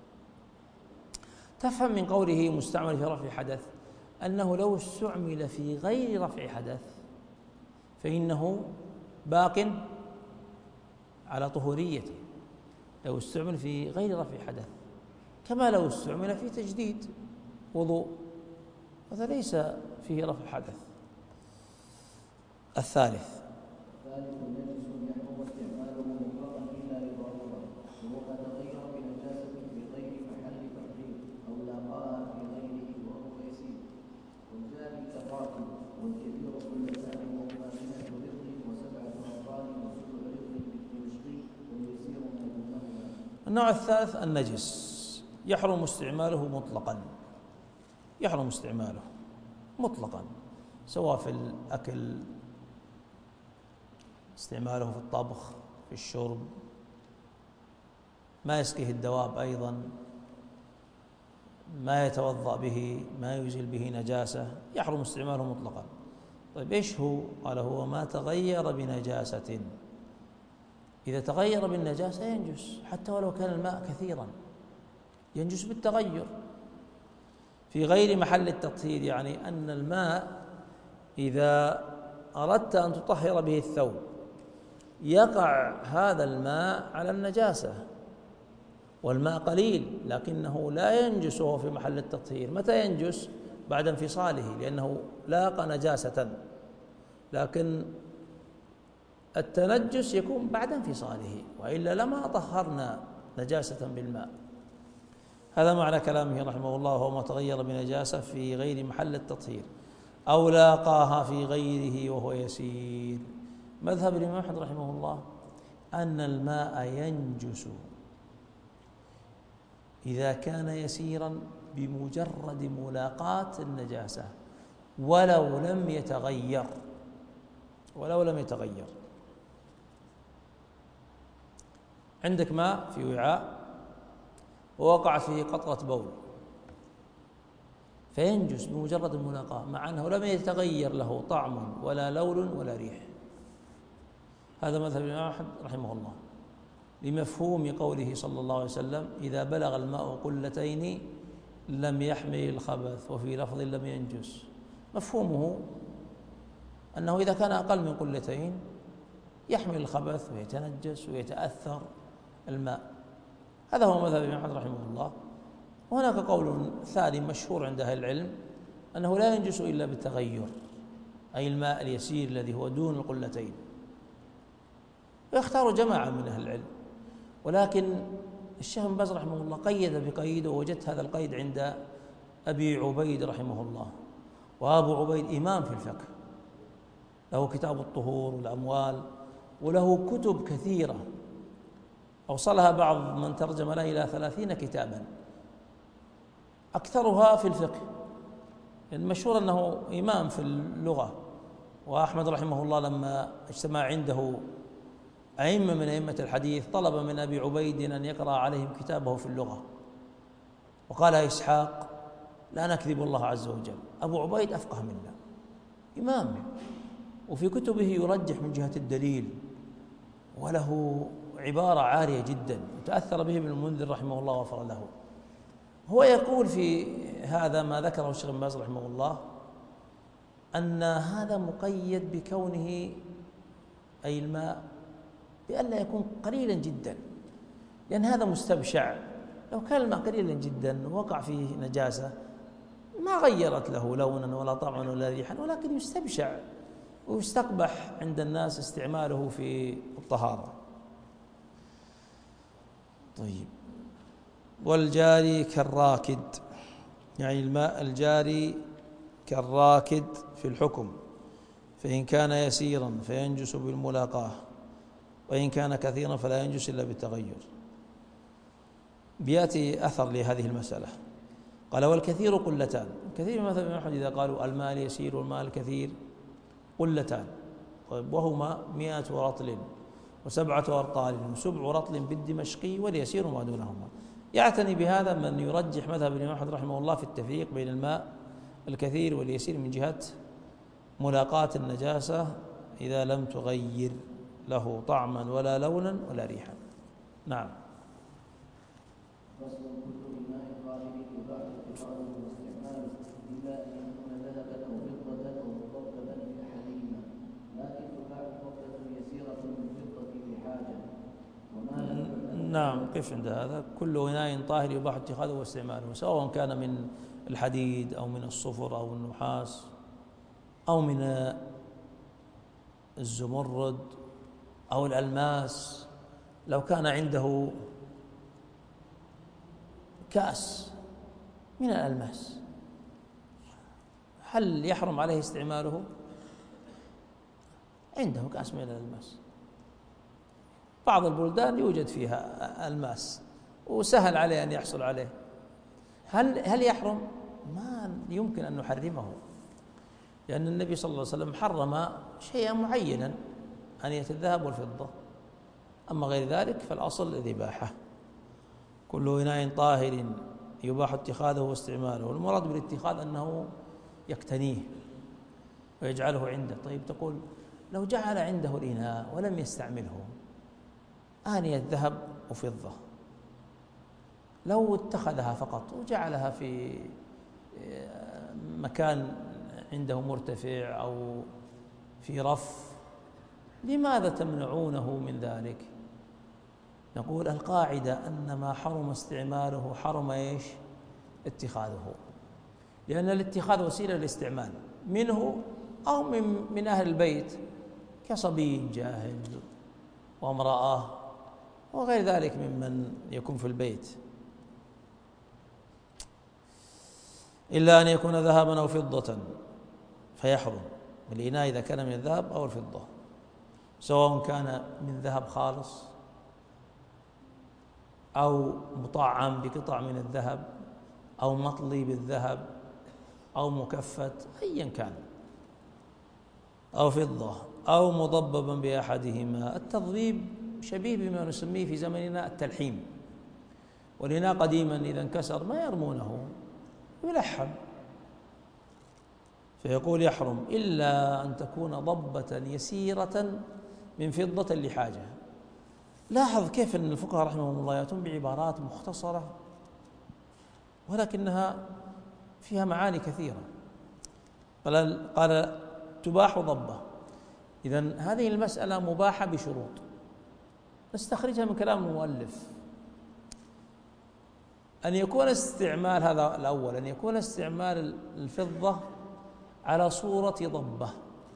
تفهم من قوله مستعمل في رفع حدث أنه لو استعمل في غير رفع حدث فإنه باق على طهوريته، لو استعمل في غير رفع حدث، كما لو استعمل في تجديد وضوء، هذا ليس فيه رفع حدث. الثالث الثالث نجس يحرم استعماله مطلقا الا لضروره، وهو تغير بنجاسه في غير محل تطهير او لاقاها في غيره وهو يسير، والجاري كالراكب والكبير كل ثاني وهما مئة رطل وسبعه اقطار وسبع رطل بالدمشقي واليسير ما دونهما. النوع الثالث النجس يحرم استعماله مطلقا، يحرم استعماله مطلقا، سواء في الأكل، استعماله في الطبخ، في الشرب، ما يسقيه الدواب أيضا، ما يتوضأ به، ما يزيل به نجاسة، يحرم استعماله مطلقا. طيب إيش هو؟ قال هو ما تغير بنجاسة، إذا تغير بالنجاسة ينجس حتى ولو كان الماء كثيرا، ينجس بالتغير في غير محل التطهير، يعني أن الماء إذا أردت أن تطهر به الثوب يقع هذا الماء على النجاسة، والماء قليل لكنه لا ينجس وهو في محل التطهير. متى ينجس؟ بعد انفصاله، لأنه لاقى نجاسة، لكن التنجس يكون بعد انفصاله، وإلا لما طهرنا نجاسة بالماء. هذا معنى كلامه رحمه الله، هو ما تغير بنجاسة في غير محل التطهير أو لاقاها في غيره وهو يسير. مذهب الإمام أحمد رحمه الله أن الماء ينجس إذا كان يسيرا بمجرد ملاقاة النجاسة ولو لم يتغير، ولو لم يتغير. عندك ماء في وعاء ووقع فيه قطرة بول فينجس بمجرد الملاقاة، مع أنه لم يتغير له طعم ولا لون ولا ريح. هذا مذهب الإمام أحمد رحمه الله لمفهوم قوله صلى الله عليه وسلم: إذا بلغ الماء قلتين لم يحمل الخبث، وفي لفظ لم ينجس. مفهومه أنه إذا كان أقل من قلتين يحمل الخبث ويتنجس ويتأثر الماء. هذا هو مذهب الإمام أحمد رحمه الله. وهناك قول ثاني مشهور عند أهل العلم أنه لا ينجس إلا بالتغير، أي الماء اليسير الذي هو دون القلتين. ويختار جماعة من أهل العلم، ولكن الشيخ بن باز رحمه الله قيد بقيد، ووجدت هذا القيد عند أبي عبيد رحمه الله. وأبو عبيد إمام في الفقه، له كتاب الطهور والأموال، وله كتب كثيرة أوصلها بعض من ترجم له إلى ثلاثين كتابا، أكثرها في الفقه. المشهور أنه إمام في اللغة. وأحمد رحمه الله لما اجتمع عنده أئمة من أئمة الحديث طلب من أبي عبيد أن يقرأ عليهم كتابه في اللغة، وقال إسحاق: لا نكذب الله عز وجل، أبو عبيد أفقه منا، إمام، وفي كتبه يرجح من جهة الدليل، وله عبارة عارية جدا، تأثر به ابن المنذر رحمه الله وغفر له. هو يقول في هذا ما ذكره الشيخ بن باز رحمه الله أن هذا مقيد بكونه، أي الماء، بألا يكون قليلا جدا، لأن هذا مستبشع. لو كان الماء قليلا جدا ووقع فيه نجاسة ما غيرت له لونا ولا طعما ولا ريحا، ولكن يستبشع ويستقبح عند الناس استعماله في الطهارة. طيب، والجاري كالراكد، يعني الماء الجاري كالراكد في الحكم، فإن كان يسيرا فينجس بالملاقاة، وإن كان كثيرا فلا ينجس إلا بالتغير. بيأتي أثر لهذه المسألة. قال والكثير قلتان. كثير مثلا ابن أحمد إذا قالوا المال يسير والمال كثير قلتان، وهما مئة رطل وسبعة أرطال وسبع رطل بالدمشقي واليسير ما دونهما. يعتني بهذا من يرجح مذهب الإمام أحمد رحمه الله في التفريق بين الماء الكثير واليسير من جهة ملاقاة النجاسة إذا لم تغير له طعما ولا لونا ولا ريحا. نعم. فصل كل إناء طاهر يباح اتخاذه واستعماله إلا أن يكون ذهبا أو فضة أو مضببا كحليما، لكن تباح فضة يسيرة من فضة لحاجة. وما نعم، قف عند هذا. كل إناء طاهر يباح اتخاذه واستعماله، سواء كان من الحديد أو من الصفر أو النحاس أو من الزمرد أو الألماس. لو كان عنده كأس من الألماس هل يحرم عليه استعماله؟ عنده كأس من الألماس، بعض البلدان يوجد فيها ألماس وسهل عليه أن يحصل عليه، هل هل يحرم؟ ما يمكن أن نحرمه، لأن النبي صلى الله عليه وسلم حرم شيئا معينا، أنية الذهب والفضة. أما غير ذلك فالأصل الإباحة. كل إناء طاهر يباح اتخاذه واستعماله. والمراد بالاتخاذ أنه يقتنيه ويجعله عنده. طيب تقول لو جعل عنده الإناء ولم يستعمله، آنية ذهب وفضة، لو اتخذها فقط وجعلها في مكان عنده مرتفع أو في رف، لماذا تمنعونه من ذلك؟ نقول القاعدة أن ما حرم استعماله حرم إيش؟ اتخاذه، لأن الاتخاذ وسيلة للاستعمال منه أو من, من أهل البيت كصبي جاهز وامرأة وغير ذلك ممن يكون في البيت، إلا أن يكون ذهبا أو فضة فيحرم الإناء إذا كان من الذهب أو الفضة، سواء كان من ذهب خالص أو مطعم بقطع من الذهب أو مطلي بالذهب أو مكفت أيا كان، أو فضة أو مضببا بأحدهما. التضبيب شبيه بما نسميه في زمننا التلحيم، والإناء قديما إذا انكسر ما يرمونه، يلحم، فيقول يحرم إلا أن تكون ضبة يسيرة من فضة لحاجة. لاحظ كيف أن الفقهاء رحمهم الله يأتون بعبارات مختصرة ولكنها فيها معاني كثيرة. قال, قال تباح ضبة، إذن هذه المسألة مباحة بشروط نستخرجها من كلام المؤلف. أن يكون استعمال، هذا الأول، أن يكون استعمال الفضة على صورة ضبة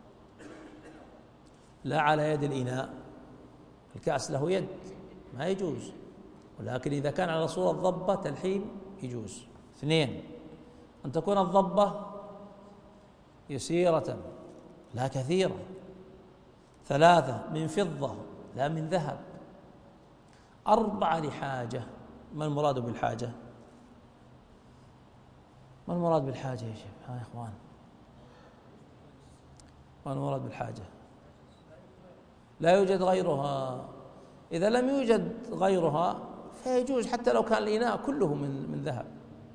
لا على يد الإناء. الكأس له يد ما يجوز، ولكن إذا كان على صورة ضبة تلحيم يجوز. اثنين، أن تكون الضبة يسيرة لا كثيرة. ثلاثة، من فضة لا من ذهب. أربعة، لحاجة. ما المراد بالحاجة؟ ما المراد بالحاجة يا شيخ؟ ها يا إخوان، ما المراد بالحاجة؟ لا يوجد غيرها. إذا لم يوجد غيرها فيجوز حتى لو كان الإناء كله من من ذهب،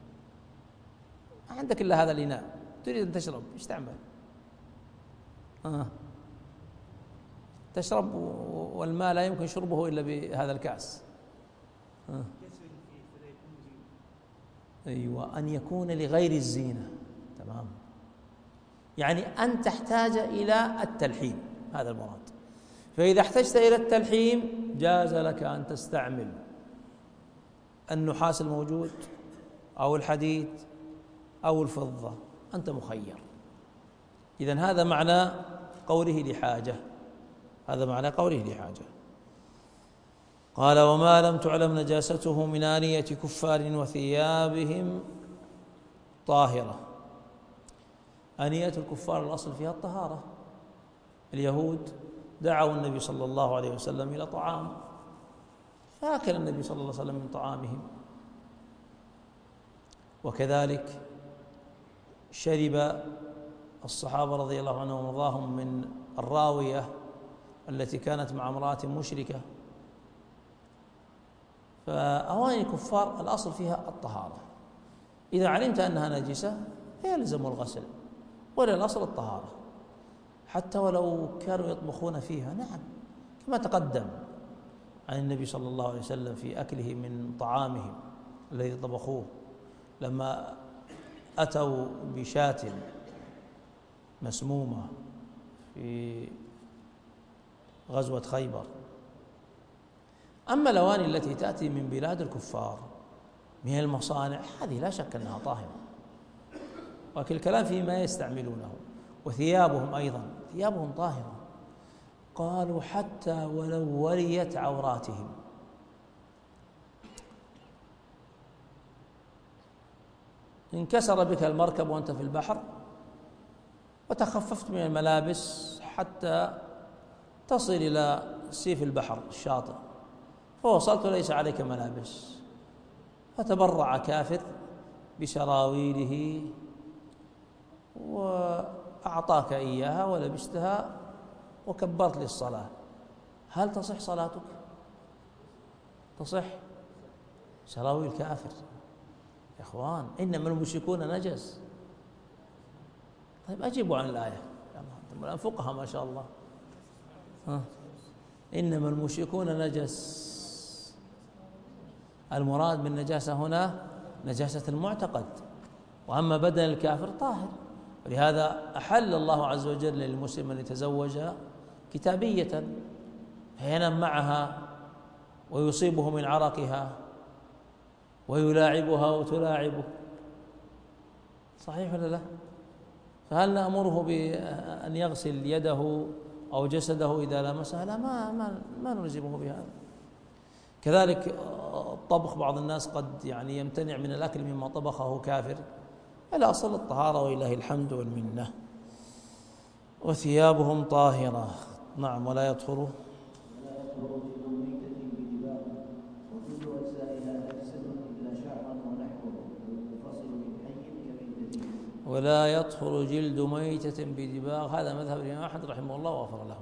ما عندك إلا هذا الإناء، تريد أن تشرب إيش تعمل؟ آه. تشرب والماء لا يمكن شربه إلا بهذا الكأس. آه. أيوة، أن يكون لغير الزينة. تمام، يعني أن تحتاج إلى التلحيم، هذا المراد. فإذا احتجت إلى التلحيم جاز لك أن تستعمل النحاس الموجود أو الحديد أو الفضة، أنت مخير. إذن هذا معنى قوله لحاجة، هذا معنى قوله لحاجة. قال وما لم تعلم نجاسته من آنية كفار وثيابهم طاهرة. آنية الكفار الأصل فيها الطهارة، اليهود دعوا النبي صلى الله عليه وسلم إلى طعام فأكل النبي صلى الله عليه وسلم من طعامهم. وكذلك شرب الصحابة رضي الله عنهم وارضاهم من الراوية التي كانت مع امرأة مشركة. فأواني الكفار الأصل فيها الطهارة، إذا علمت أنها نجسة فيلزم الغسل، ولا الأصل الطهارة حتى ولو كانوا يطبخون فيها. نعم، كما تقدم عن النبي صلى الله عليه وسلم في أكله من طعامهم الذي طبخوه لما أتوا بشاة مسمومة في غزوة خيبر. أما الأواني التي تأتي من بلاد الكفار من المصانع هذه لا شك أنها طاهرة، ولكن الكلام فيما يستعملونه. وثيابهم أيضا ثيابهم طاهرة، قالوا حتى ولو وليت عوراتهم. انكسر بك المركب وأنت في البحر وتخففت من الملابس حتى تصل إلى سيف البحر الشاطئ، فوصلت ليس عليك ملابس، فتبرع كافر بسراويله وأعطاك إياها ولبستها وكبرت للصلاة، هل تصح صلاتك؟ تصح؟ سراويل كافر يا إخوان، إنما المشركون نجس. طيب أجيبوا عن الآية، أنتم الآن فقهاء ما شاء الله. ها. إنما المشركون نجس، المراد بالنجاسة هنا نجاسة المعتقد، وأما بدن الكافر طاهر. ولهذا أحل الله عز وجل للمسلم أن يتزوج كتابية فينام معها ويصيبه من عرقها ويلاعبها وتلاعبه، صحيح ولا لا؟ فهل نأمره بأن يغسل يده أو جسده إذا لمسها؟ لا، ما ما ما نلزمه بهذا. كذلك الطبخ، بعض الناس قد يعني يمتنع من الأكل مما طبخه كافر، الأصل الطهارة ولله الحمد والمنة. وثيابهم طاهرة. نعم. ولا يطهر ولا يطهر جلد ميتة بدباغ. هذا مذهب الإمام أحمد رحمه الله وغفر له،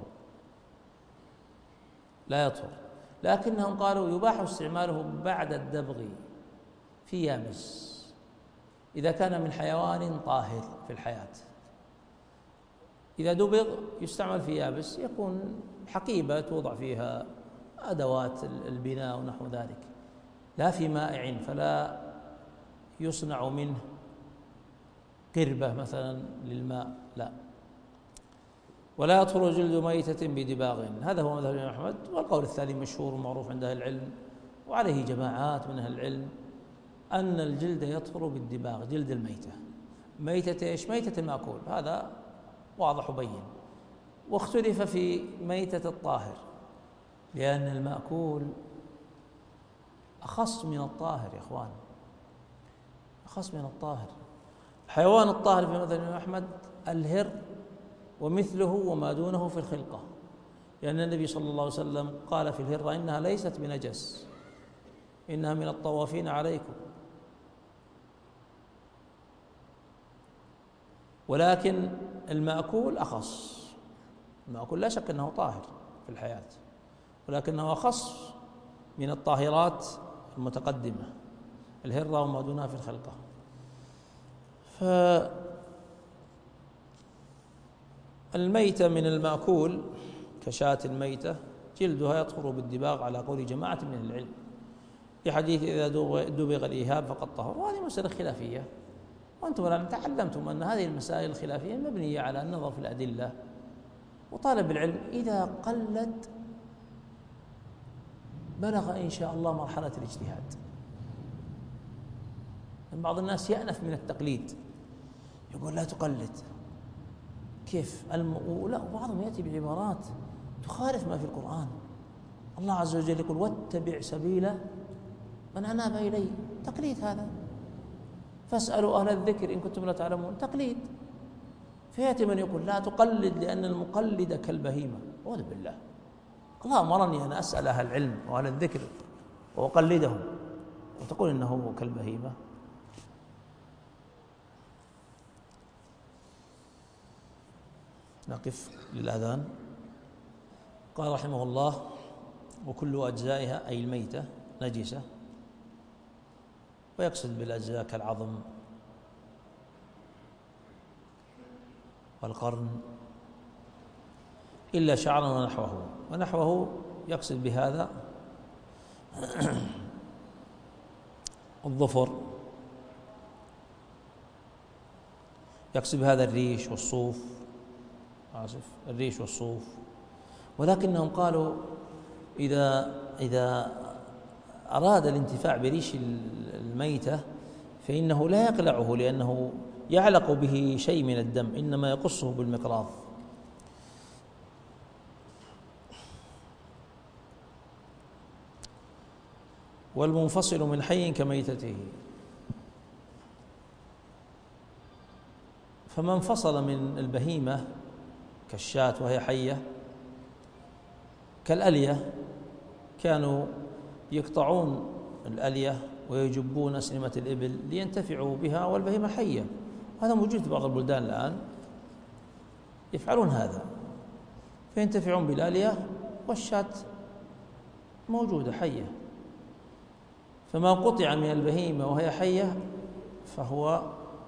لا يطهر، لكنهم قالوا يباح استعماله بعد الدبغ في يابس إذا كان من حيوان طاهر في الحياة. إذا دبغ يستعمل في يابس، يكون حقيبة توضع فيها أدوات البناء ونحو ذلك، لا في مائع، فلا يصنع منه قربة مثلا للماء، لا. ولا يطهر جلد ميتة بدباغ، هذا هو مذهب الإمام أحمد. والقول الثاني مشهور ومعروف عند أهل العلم، وعليه جماعات من أهل العلم، أن الجلد يطهر بالدباغ، جلد الميتة. ميتة إيش؟ ميتة المأكول، هذا واضح وبين. واختلف في ميتة الطاهر، لأن المأكول أخص من الطاهر يا إخوان، أخص من الطاهر. حيوان الطاهر في مذهب الإمام أحمد الهر ومثله وما دونه في الخلقة، لأن النبي صلى الله عليه وسلم قال في الهرة إنها ليست بنجس، إنها من الطوافين عليكم. ولكن المأكول أخص، المأكول لا شك أنه طاهر في الحياة، ولكنه أخص من الطاهرات المتقدمة، الهرة وما دونها في الخلقة. فالميتة من المأكول كشاة الميتة جلدها يطهر بالدباغ على قول جماعة من العلم، في حديث إذا دبغ الإيهاب فقد طهر. وهذه مسألة خلافية، وأنتم الآن تعلمتم أن هذه المسائل الخلافية مبنية على النظر في الأدلة. وطالب العلم إذا قلد بلغ إن شاء الله مرحلة الاجتهاد. بعض الناس يأنف من التقليد، يقول لا تقلد، كيف الم... ولا وبعضهم يأتي بعبارات تخالف ما في القرآن. الله عز وجل يقول واتبع سبيل من أناب إلي، تقليد هذا. فاسألوا أهل الذكر إن كنتم لا تعلمون، تقليد. فيأتي من يقول لا تقلد لأن المقلد كالبهيمة. أعوذ بالله. الله أمرني أن أسأل أهل العلم وأهل الذكر وأقلدهم، وتقول إنه كالبهيمة. نقف للأذان. قال رحمه الله: وكل أجزائها أي الميتة نجسة، ويقصد بالأجزاء كالعظم والقرن إلا شعرا ونحوه. ونحوه يقصد بهذا الظفر، يقصد بهذا الريش والصوف، آسف الريش والصوف. ولكنهم قالوا إذا إذا أراد الانتفاع بريش الميتة فإنه لا يقلعه، لأنه يعلق به شيء من الدم، إنما يقصه بالمقراض. والمنفصل من حي كميتته، فما انفصل من البهيمة كالشاة وهي حية كالألية، كانوا يقطعون الألية ويجبون أسنمة الإبل لينتفعوا بها والبهيمة حية. هذا موجود في بعض البلدان الآن، يفعلون هذا، فينتفعون بالألية والشاة موجودة حية. فما قطع من البهيمة وهي حية فهو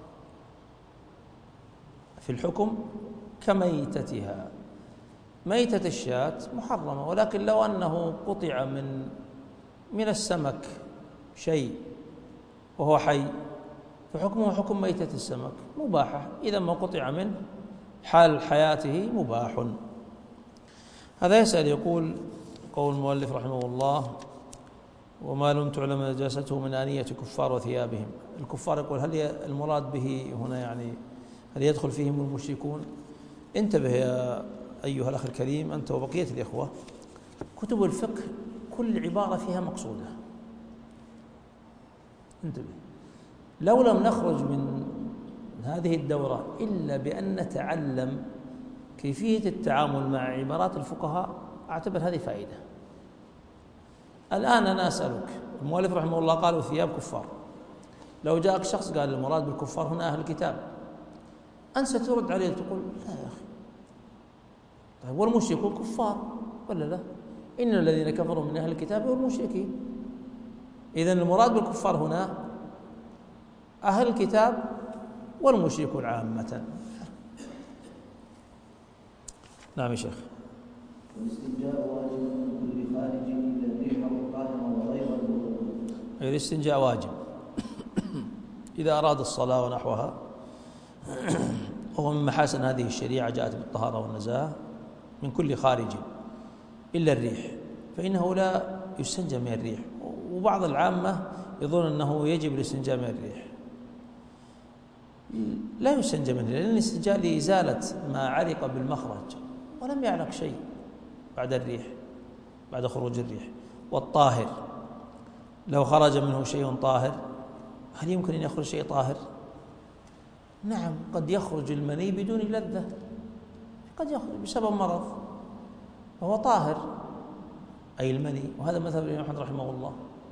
في الحكم كميتتها. ميتة الشاة محرمة، ولكن لو أنه قطع من من السمك شيء وهو حي فحكمه حكم ميتة السمك مباحة، إذا ما قطع منه حال حياته مباح. هذا يسأل يقول: قول المؤلف رحمه الله: وما لم تعلم نجاسته من آنية كفار وثيابهم. الكفار يقول هل المراد به هنا يعني هل يدخل فيهم المشركون؟ انتبه يا أيها الأخ الكريم أنت وبقية الإخوة، كتب الفقه كل عبارة فيها مقصودة. انتبه، لو لم نخرج من هذه الدورة إلا بأن نتعلم كيفية التعامل مع عبارات الفقهاء أعتبر هذه فائدة. الآن أنا أسألك، المؤلف رحمه الله قال وثياب كفار، لو جاءك شخص قال المراد بالكفار هنا أهل الكتاب، أنت سترد عليه تقول لا يا أخي، طيب والمشركون كفار ولا لا؟ إن الذين كفروا من أهل الكتاب والمشركين. إذن المراد بالكفار هنا أهل الكتاب والمشركون عامة. نعم يا شيخ. والاستنجاء واجب من كل خارج إلا الريح والطاهر وغير الوضوء. الاستنجاء واجب إذا أراد الصلاة ونحوها، وهو من محاسن هذه الشريعة جاءت بالطهارة والنزاهة من كل خارج إلا الريح، فإنه لا يستنجى من الريح. وبعض العامة يظن أنه يجب الاستنجاء من الريح، لا يستنجى من الريح، لأن الاستنجاء لإزالة ما علق بالمخرج ولم يعلق شيء بعد الريح، بعد خروج الريح. والطاهر لو خرج منه شيء طاهر، هل يمكن أن يخرج شيء طاهر؟ نعم، قد يخرج المني بدون لذة، قد يخرج بسبب مرض فهو طاهر أي المني، وهذا مثل الإمام أحمد رحمه الله.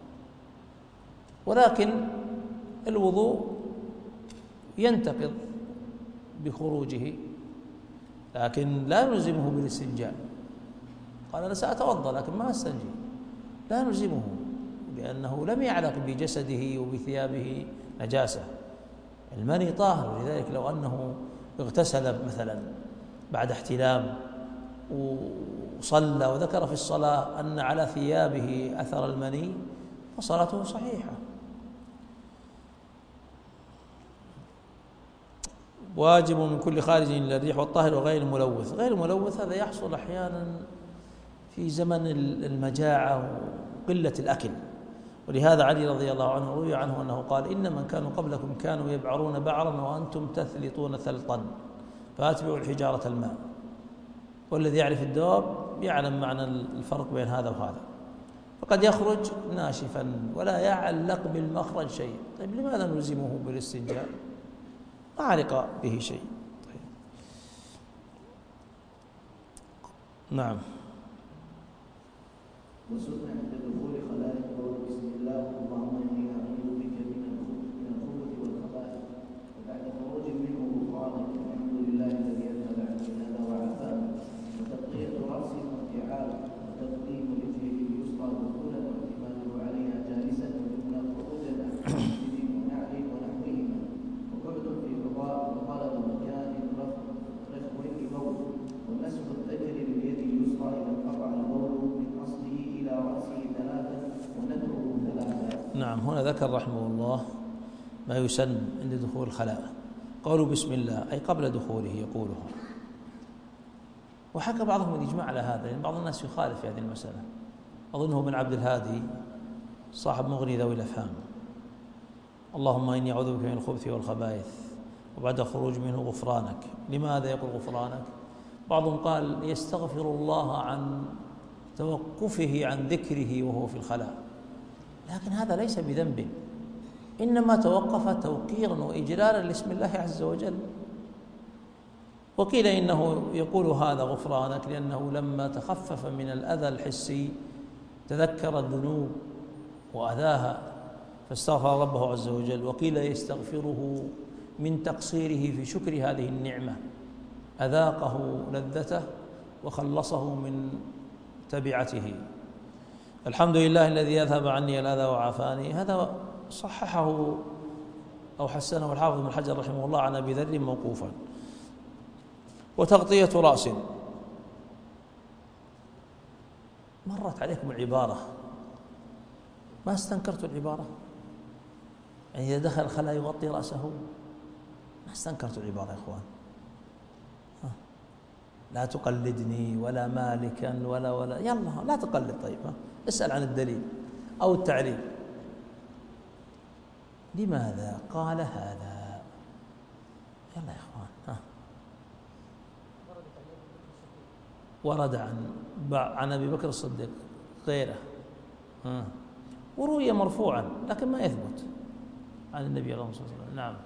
ولكن الوضوء ينتقض بخروجه، لكن لا نلزمه بالاستنجاء. قال أنا سأتوضأ لكن ما أستنجي، لا نلزمه، لأنه لم يعلق بجسده وبثيابه نجاسة. المني طاهر، ولذلك لو أنه اغتسل مثلا بعد احتلام وصلى وذكر في الصلاة أن على ثيابه أثر المني فصلاته صحيحة. واجب من كل خارج إلا الريح والطاهر وغير الملوث. غير الملوث هذا يحصل أحيانا في زمن المجاعة وقلة الأكل، ولهذا علي رضي الله عنه روي عنه أنه قال إن من كانوا قبلكم كانوا يبعرون بعرا وأنتم تثلطون ثلطا فأتبعوا الحجارة الماء. والذي يعرف الدواب يعلم معنى الفرق بين هذا وهذا، فقد يخرج ناشفا ولا يعلق بالمخرج شيء. طيب لماذا نلزمه بالاستنجاء؟ ما علق به شيء. طيب. نعم. وسنة عند دخول خلاء قول بسم الله اللهم إني أعوذ بك من الخبث والخبائث وبعد خروج منه غفرانك الحمد لله الذي أذهب عني هذا وعافاني وتغطية رأس وارتعال وتقديم رجله اليسرى دخولا واعتماده عليها جالسا وجملة خروجا عن مسجد ونعل ونحوهما وبعد في فضاء وطلب مكان رخو لبول ومسح الذكر باليد اليسرى إذا انقطع البول من أصله إلى رأسه ثلاثا ونتره ثلاثا. نعم. هنا ذكر رحمه الله ما يسن عند دخول الخلاء، قولوا بسم الله أي قبل دخوله يقولها. وحكى بعضهم الإجماع على هذا، لأن بعض الناس يخالف في هذه المسألة، أظنه بن عبد الهادي صاحب مغني ذوي الأفهام، اللهم إني أعوذ بك من الخبث والخبائث وبعد خروج منه غفرانك. لماذا يقول غفرانك؟ بعضهم قال يستغفر الله عن توقفه عن ذكره وهو في الخلاء، لكن هذا ليس بذنب، إنما توقف توقيرا وإجلالا لاسم الله عز وجل. وقيل إنه يقول هذا غفرانك لأنه لما تخفف من الأذى الحسي تذكر الذنوب وأذاها فاستغفر ربه عز وجل. وقيل يستغفره من تقصيره في شكر هذه النعمة، أذاقه لذته وخلصه من تبعته. الحمد لله الذي أذهب عني الأذى وعافاني، هذا صححه أو حسنه الحافظ بن حجر رحمه الله عن أبي ذر موقوفا. وتغطية رأس، مرت عليكم العبارة ما استنكرت العبارة، يعني إذا دخل الخلاء يغطي رأسه، ما استنكرت العبارة يا إخوان. لا تقلدني ولا مالكا ولا ولا يلا لا تقلد. طيب ها؟ اسأل عن الدليل أو التعليل. لماذا قال هذا؟ يلا يا إخوان. ها؟ ورد عن عن أبي بكر الصديق غيره، ها؟ وروي مرفوعا لكن ما يثبت عن النبي صلى الله عليه وسلم. نعم.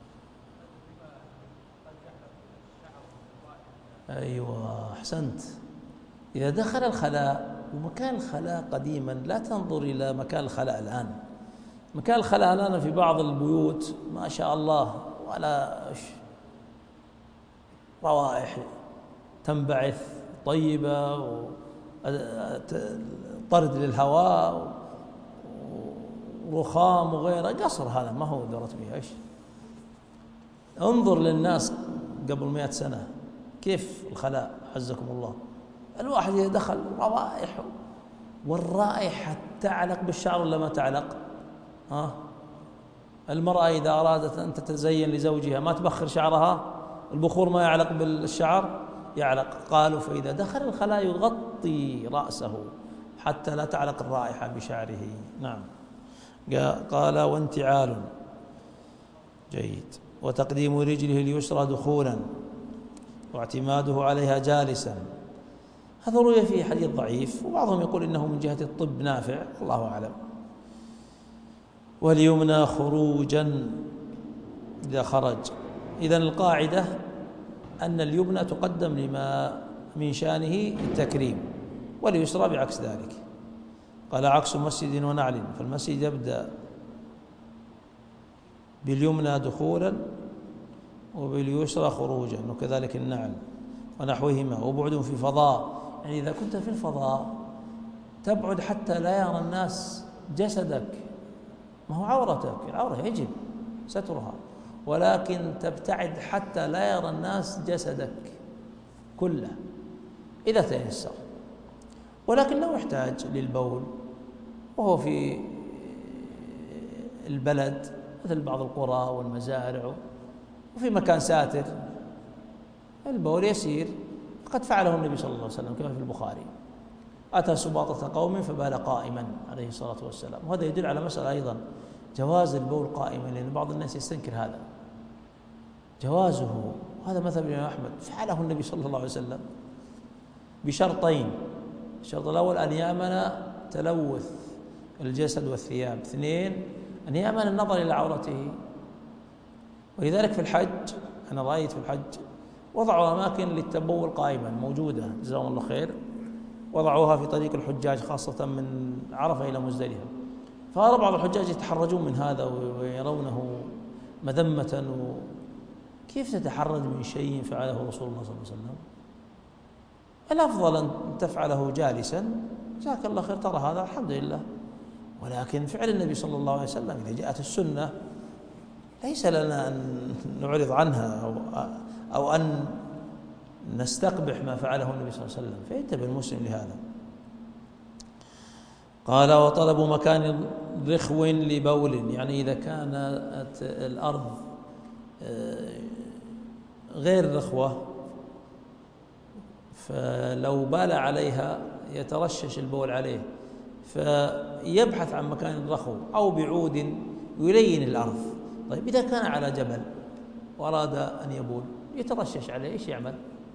أيوة أحسنت. إذا دخل الخلاء ومكان الخلاء قديما لا تنظر إلى مكان الخلاء الآن. مكان الخلاء الآن في بعض البيوت ما شاء الله ولا روائح تنبعث طيبة وطرد للهواء ورخام وغيره. قصر هذا ما هو درت به. إيش انظر للناس قبل مئة سنة كيف الخلاء عزكم الله. الواحد إذا دخل روائح، والرائحة تعلق بالشعر ولا ما تعلق؟ ها؟ المرأة إذا أرادت أن تتزين لزوجها ما تبخر شعرها، البخور ما يعلق بالشعر؟ يعلق. قالوا فإذا دخل الخلاء يغطي رأسه حتى لا تعلق الرائحة بشعره. نعم. قال وانتعال، جيد. وتقديم رجله اليسرى دخولا واعتماده عليها جالسا، هذا روي فيه حديث ضعيف، وبعضهم يقول إنه من جهة الطب نافع، الله أعلم. واليمنى خروجا إذا خرج. إذن القاعدة أن اليمنى تقدم لما من شانه التكريم، واليسرى بعكس ذلك. قال عكس مسجد ونعل، فالمسجد يبدأ باليمنى دخولا وباليسرى خروجا، وكذلك النعل ونحوهما. وبعد في فضاء، يعني إذا كنت في الفضاء تبعد حتى لا يرى الناس جسدك، ما هو عورتك، العورة يجب سترها، ولكن تبتعد حتى لا يرى الناس جسدك كله إذا تيسر. ولكن لو احتاج للبول وهو في البلد مثل بعض القرى والمزارع وفي مكان ساتر، البول يسير، فقد فعله النبي صلى الله عليه وسلم كما في البخاري. أتى سباطة قوم فبال قائما عليه الصلاة والسلام. وهذا يدل على مسألة أيضا، جواز البول قائما، لأن بعض الناس يستنكر هذا، جوازه. وهذا مثل الإمام أحمد، فعله النبي صلى الله عليه وسلم بشرطين: الشرط الأول أن يأمن تلوث الجسد والثياب، اثنين أن يأمن النظر إلى عورته. ولذلك في الحج أنا رأيت في الحج وضعوا أماكن للتبول قائما موجودة جزاهم الله خير، وضعوها في طريق الحجاج خاصة من عرفة إلى مزدلفة. فأرى بعض الحجاج يتحرجون من هذا ويرونه مذمة، كيف تتحرج من شيء فعله رسول الله صلى الله عليه وسلم؟ الأفضل أن تفعله جالسا، جزاك الله خير، ترى هذا الحمد لله. ولكن فعل النبي صلى الله عليه وسلم إذا جاءت السنة ليس لنا أن نعرض عنها أو, أو أن نستقبح ما فعله النبي صلى الله عليه وسلم، فينتبه المسلم لهذا. قال وطلب مكان رخو لبول، يعني إذا كانت الأرض غير رخوة فلو بال عليها يترشش البول عليه، فيبحث عن مكان رخو أو بعود يلين الأرض. طيب إذا كان على جبل وأراد أن يبول يترشش عليه، إيش يعمل؟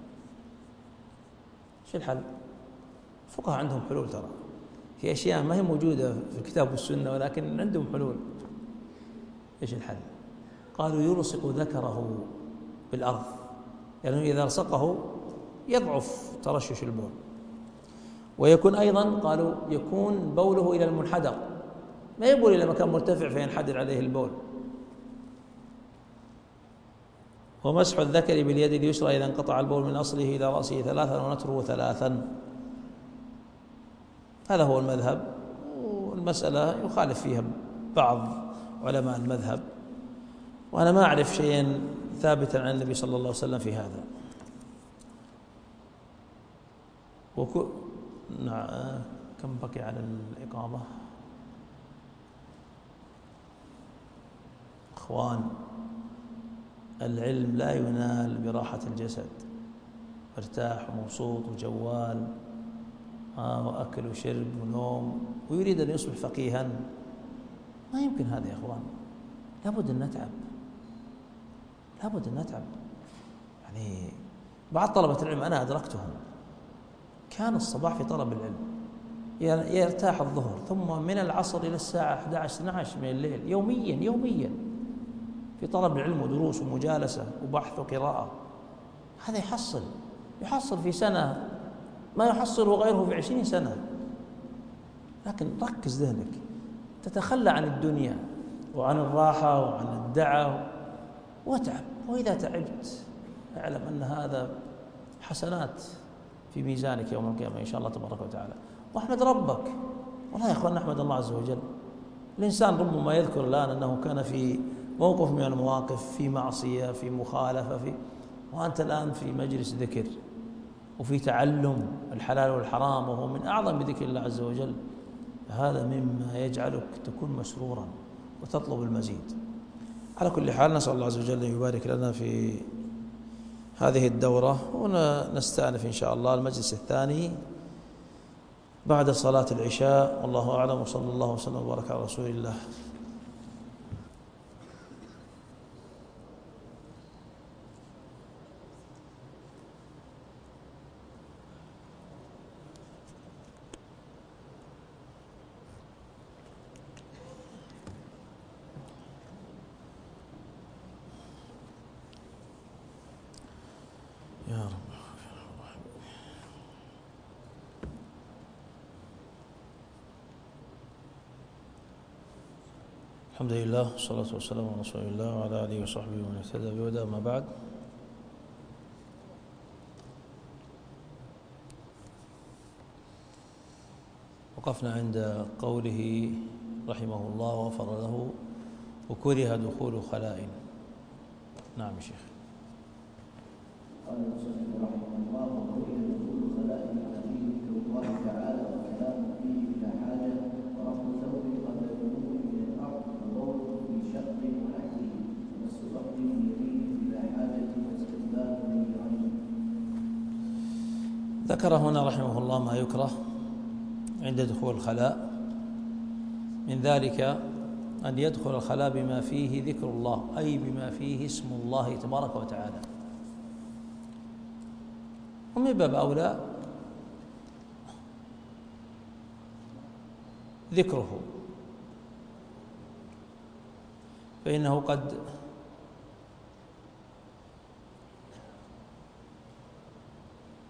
إيش الحل؟ الفقهاء عندهم حلول، ترى في أشياء ما هي موجودة في الكتاب والسنة ولكن عندهم حلول. إيش الحل؟ قالوا يلصق ذكره بالأرض، يعني إذا لصقه يضعف ترشش البول. ويكون أيضا قالوا يكون بوله إلى المنحدر، ما يبول إلى مكان مرتفع فينحدر عليه البول. ومسح الذكر باليد اليسرى إذا انقطع البول من أصله إلى رأسه ثلاثا ونتره ثلاثا، هذا هو المذهب. والمسألة يخالف فيها بعض علماء المذهب، وأنا ما أعرف شيئا ثابتا عن النبي صلى الله عليه وسلم في هذا. وكو... نعم. كم بقي على الإقامة؟ أخوان، العلم لا ينال براحة الجسد، ارتاح ومبسوط وجوال آه وأكل وشرب ونوم، ويريد أن يصبح فقيها. ما يمكن هذا يا أخوان، لابد أن نتعب، لابد أن نتعب. يعني بعض طلبة العلم أنا أدركتهم كان الصباح في طلب العلم، يرتاح الظهر ثم من العصر إلى الساعة أحد عشر اثنا عشر من الليل يوميا يوميا في طلب العلم ودروس ومجالسة وبحث وقراءة. هذا يحصل يحصل في سنة ما يحصله غيره في عشرين سنة. لكن ركز ذهنك، تتخلى عن الدنيا وعن الراحة وعن الدعة واتعب، وإذا تعبت اعلم أن هذا حسنات في ميزانك يوم القيامة إن شاء الله تبارك وتعالى. واحمد ربك، والله يا أخوان نحمد الله عز وجل. الإنسان ربما يذكر الآن أنه كان في موقف من المواقف، في معصية، في مخالفة، في وأنت الآن في مجلس ذكر وفي تعلم الحلال والحرام، وهو من أعظم بذكر الله عز وجل. هذا مما يجعلك تكون مسرورا وتطلب المزيد. على كل حال نسأل الله عز وجل أن يبارك لنا في هذه الدورة، ونستأنف إن شاء الله المجلس الثاني بعد صلاة العشاء، والله أعلم، وصلى الله وسلم وبارك على رسول الله. يا رب. الحمد لله والصلاة والسلام على رسول الله وعلى آله وصحبه ومن اهتدى بهداه. أما بعد، وقفنا عند قوله رحمه الله وغفر له وكره دخول خلاء. نعم يا شيخ. قال المصنف رحمه الله وكره دخول خلاء فيه ذكر الله تعالى وكلام فيه بلا حاجه، ورفع ثوب قبل الوضوء من الارض، وبول في شق ونحوه، ومس فخذ يمين بلا حاجه، واستقبال النيرين. ذكر هنا رحمه الله ما يكره عند دخول الخلاء، من ذلك أن يدخل الخلاء بما فيه ذكر الله، أي بما فيه اسم الله تبارك وتعالى. ومن باب أولى ذكره، فإنه قد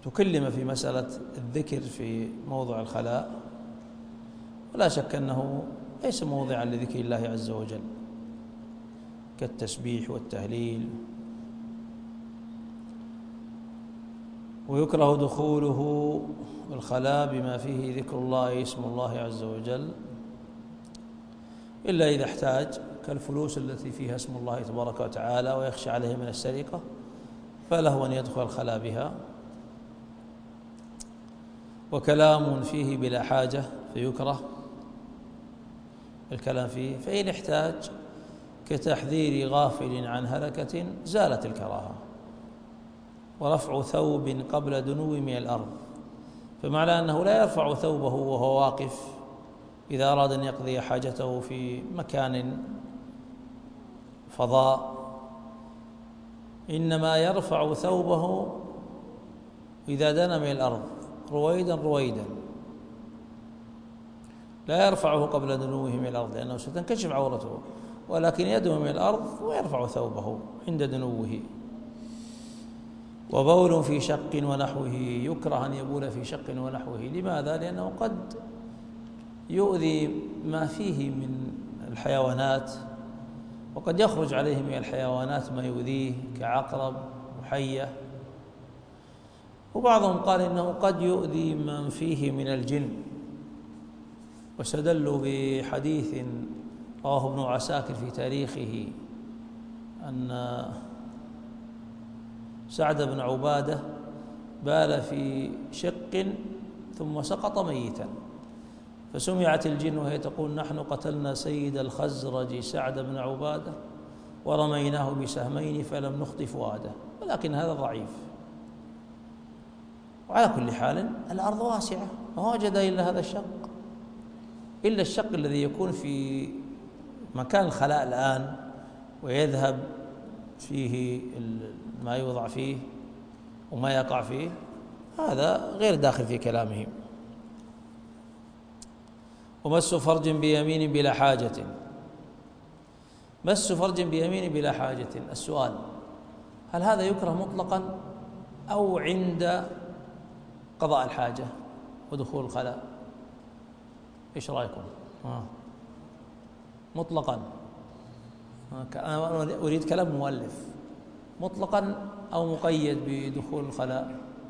تكلم في مسألة الذكر في موضع الخلاء، ولا شك أنه ليس موضعا لذكر الله عز وجل كالتسبيح والتهليل. ويكره دخوله الخلاء بما فيه ذكر الله اسم الله عز وجل إلا إذا احتاج، كالفلوس التي فيها اسم الله تبارك وتعالى ويخشى عليه من السرقة، فله أن يدخل الخلاء بها. وكلام فيه بلا حاجة فيكره الكلام فيه، فإن احتاج كتحذير غافل عن هلكة زالت الكراهة. ورفع ثوب قبل دنو من الأرض، فمعنى أنه لا يرفع ثوبه وهو واقف إذا أراد أن يقضي حاجته في مكان فضاء، إنما يرفع ثوبه إذا دنا من الأرض رويدا رويدا، لا يرفعه قبل دنوه من الأرض لأنه ستنكشف عورته، ولكن يدنو من الأرض ويرفع ثوبه عند دنوه. وبول في شق ونحوه، يكره أن يبول في شق ونحوه. لماذا؟ لأنه قد يؤذي ما فيه من الحيوانات، وقد يخرج عليه من الحيوانات ما يؤذيه كعقرب وحية. وبعضهم قال إنه قد يؤذي من فيه من الجن، واستدلوا بحديث رواه ابن عساكر في تاريخه أن سعد بن عبادة بال في شق ثم سقط ميتا، فسمعت الجن وهي تقول: نحن قتلنا سيد الخزرج سعد بن عبادة ورميناه بسهمين فلم نخطئ فؤاده. ولكن هذا ضعيف. وعلى كل حال الأرض واسعة، ما وجد إلا هذا الشق، إلا الشق الذي يكون في مكان الخلاء الآن ويذهب فيه ما يوضع فيه وما يقع فيه، هذا غير داخل في كلامهم. ومس فرج بيمين بلا حاجة، مس فرج بيمين بلا حاجة. السؤال: هل هذا يكره مطلقا أو عند قضاء الحاجة ودخول الخلاء؟ إيش رأيكم؟ آه. مطلقا، أنا أريد كلام مؤلف، مطلقا أو مقيد بدخول الخلاء؟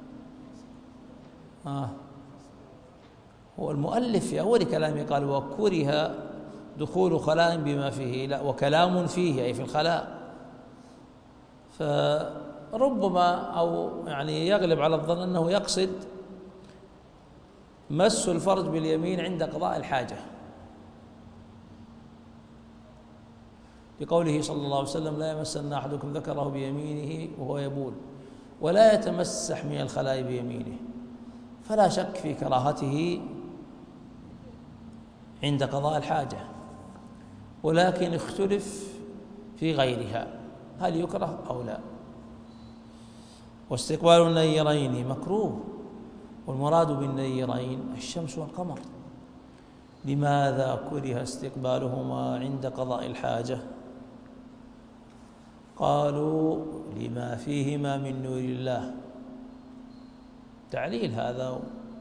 آه. هو المؤلف في أول كلامه قال: وكره دخول خلاء بما فيه، لا وكلام فيه أي في الخلاء. فربما أو يعني يغلب على الظن أنه يقصد مس الفرج باليمين عند قضاء الحاجة، لقوله صلى الله عليه وسلم: لا يمسن أحدكم ذكره بيمينه وهو يبول ولا يتمسح من الخلاء بيمينه. فلا شك في كراهته عند قضاء الحاجة، ولكن اختلف في غيرها هل يكره أو لا. واستقبال النيرين مكروه، والمراد بالنيرين الشمس والقمر. لماذا كره استقبالهما عند قضاء الحاجة؟ قالوا: لما فيهما من نور الله. تعليل هذا.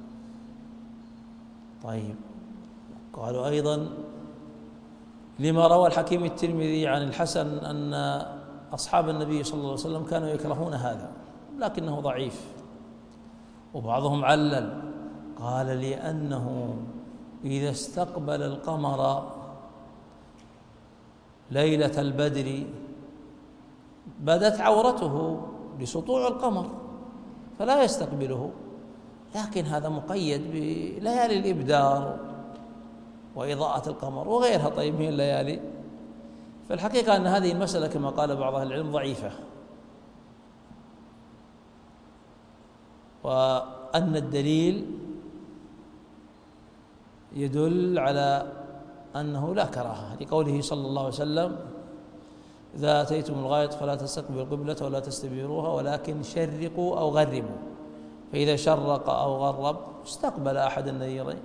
طيب، قالوا أيضا: لما روى الحكيم الترمذي عن الحسن أن أصحاب النبي صلى الله عليه وسلم كانوا يكرهون هذا، لكنه ضعيف. وبعضهم علل قال: لأنه إذا استقبل القمر ليلة البدر بدت عورته لسطوع القمر فلا يستقبله، لكن هذا مقيد بليالي الإبدار وإضاءة القمر وغيرها. طيب، من الليالي؟ فالحقيقة أن هذه المسألة كما قال بعض أهل العلم ضعيفة، وأن الدليل يدل على أنه لا كراهة، لقوله صلى الله عليه وسلم: إذا أتيتم الغائط فلا تستقبلوا القبلة ولا تستدبروها ولكن شرقوا أو غربوا. فإذا شرق أو غرب استقبل أحد النيرين.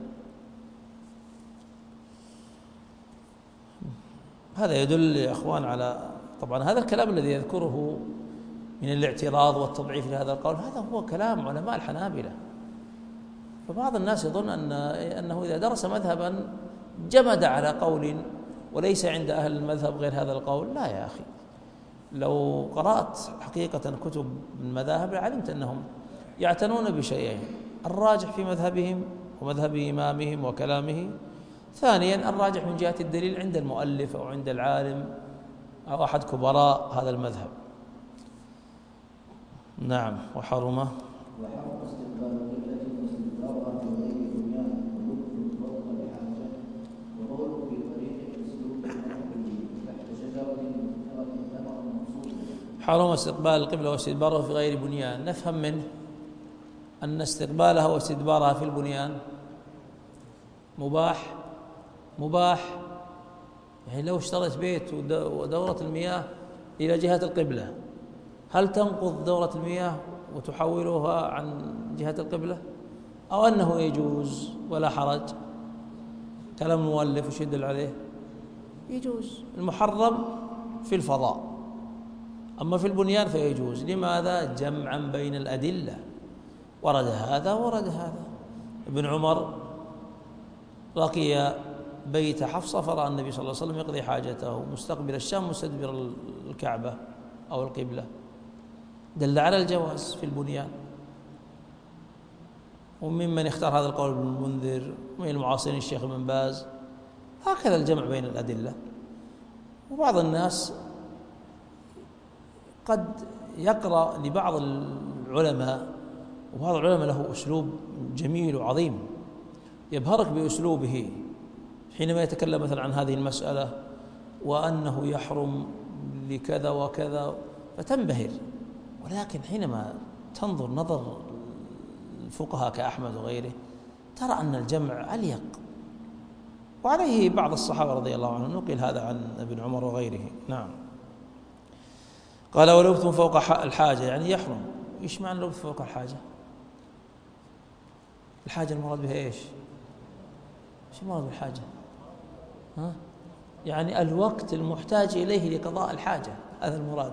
هذا يدل يا إخوان على، طبعا هذا الكلام الذي يذكره من الاعتراض والتضعيف لهذا القول، هذا هو كلام علماء الحنابلة. فبعض الناس يظن أن أنه إذا درس مذهبا جمد على قول وليس عند أهل المذهب غير هذا القول. لا يا أخي، لو قرأت حقيقة كتب المذاهب علمت أنهم يعتنون بشيئين: الراجح في مذهبهم ومذهب إمامهم وكلامه، ثانيا الراجح من جهة الدليل عند المؤلف أو عند العالم أو أحد كبراء هذا المذهب. نعم. وحرم وحرم استقبال القبلة واستدبارها في غير بنيان ولبس فوق بحاجة وبول في طريق مسلوك تحت شجرة مثمرة ثمرا مقصودا. حرم استقبال القبلة واستدبارها في غير بنيان. نفهم منه أن استقبالها واستدبارها في البنيان مباح مباح يعني لو اشتريت بيت ودورة المياه إلى جهة القبلة، هل تنقض دورة المياه وتحولها عن جهة القبلة، أو أنه يجوز ولا حرج؟ كلام المؤلف وش يدل عليه؟ يجوز. المحرم في الفضاء، أما في البنيان فيجوز. لماذا؟ جمعا بين الأدلة، ورد هذا ورد هذا. ابن عمر لقي بيت حفصة فرأى النبي صلى الله عليه وسلم يقضي حاجته مستقبل الشام مستدبر الكعبة أو القبلة، دل على الجواز في البنيان. وممن اختار هذا القول ابن المنذر ومن المعاصرين الشيخ ابن باز. هكذا الجمع بين الأدلة. وبعض الناس قد يقرأ لبعض العلماء، وبعض العلماء له أسلوب جميل وعظيم يبهرك بأسلوبه حينما يتكلم مثلا عن هذه المسألة وأنه يحرم لكذا وكذا فتنبهر. ولكن حينما تنظر نظر الفقهاء كأحمد وغيره ترى أن الجمع أليق. وعليه بعض الصحابة رضي الله عنهم نقل هذا عن ابن عمر وغيره. نعم. قال ولبث فوق الحاجة يعني يحرم. إيش معنى لبث فوق الحاجة؟ الحاجة المراد بها إيش؟ إيش المراد بالحاجة؟ ها؟ يعني الوقت المحتاج إليه لقضاء الحاجة، هذا المراد.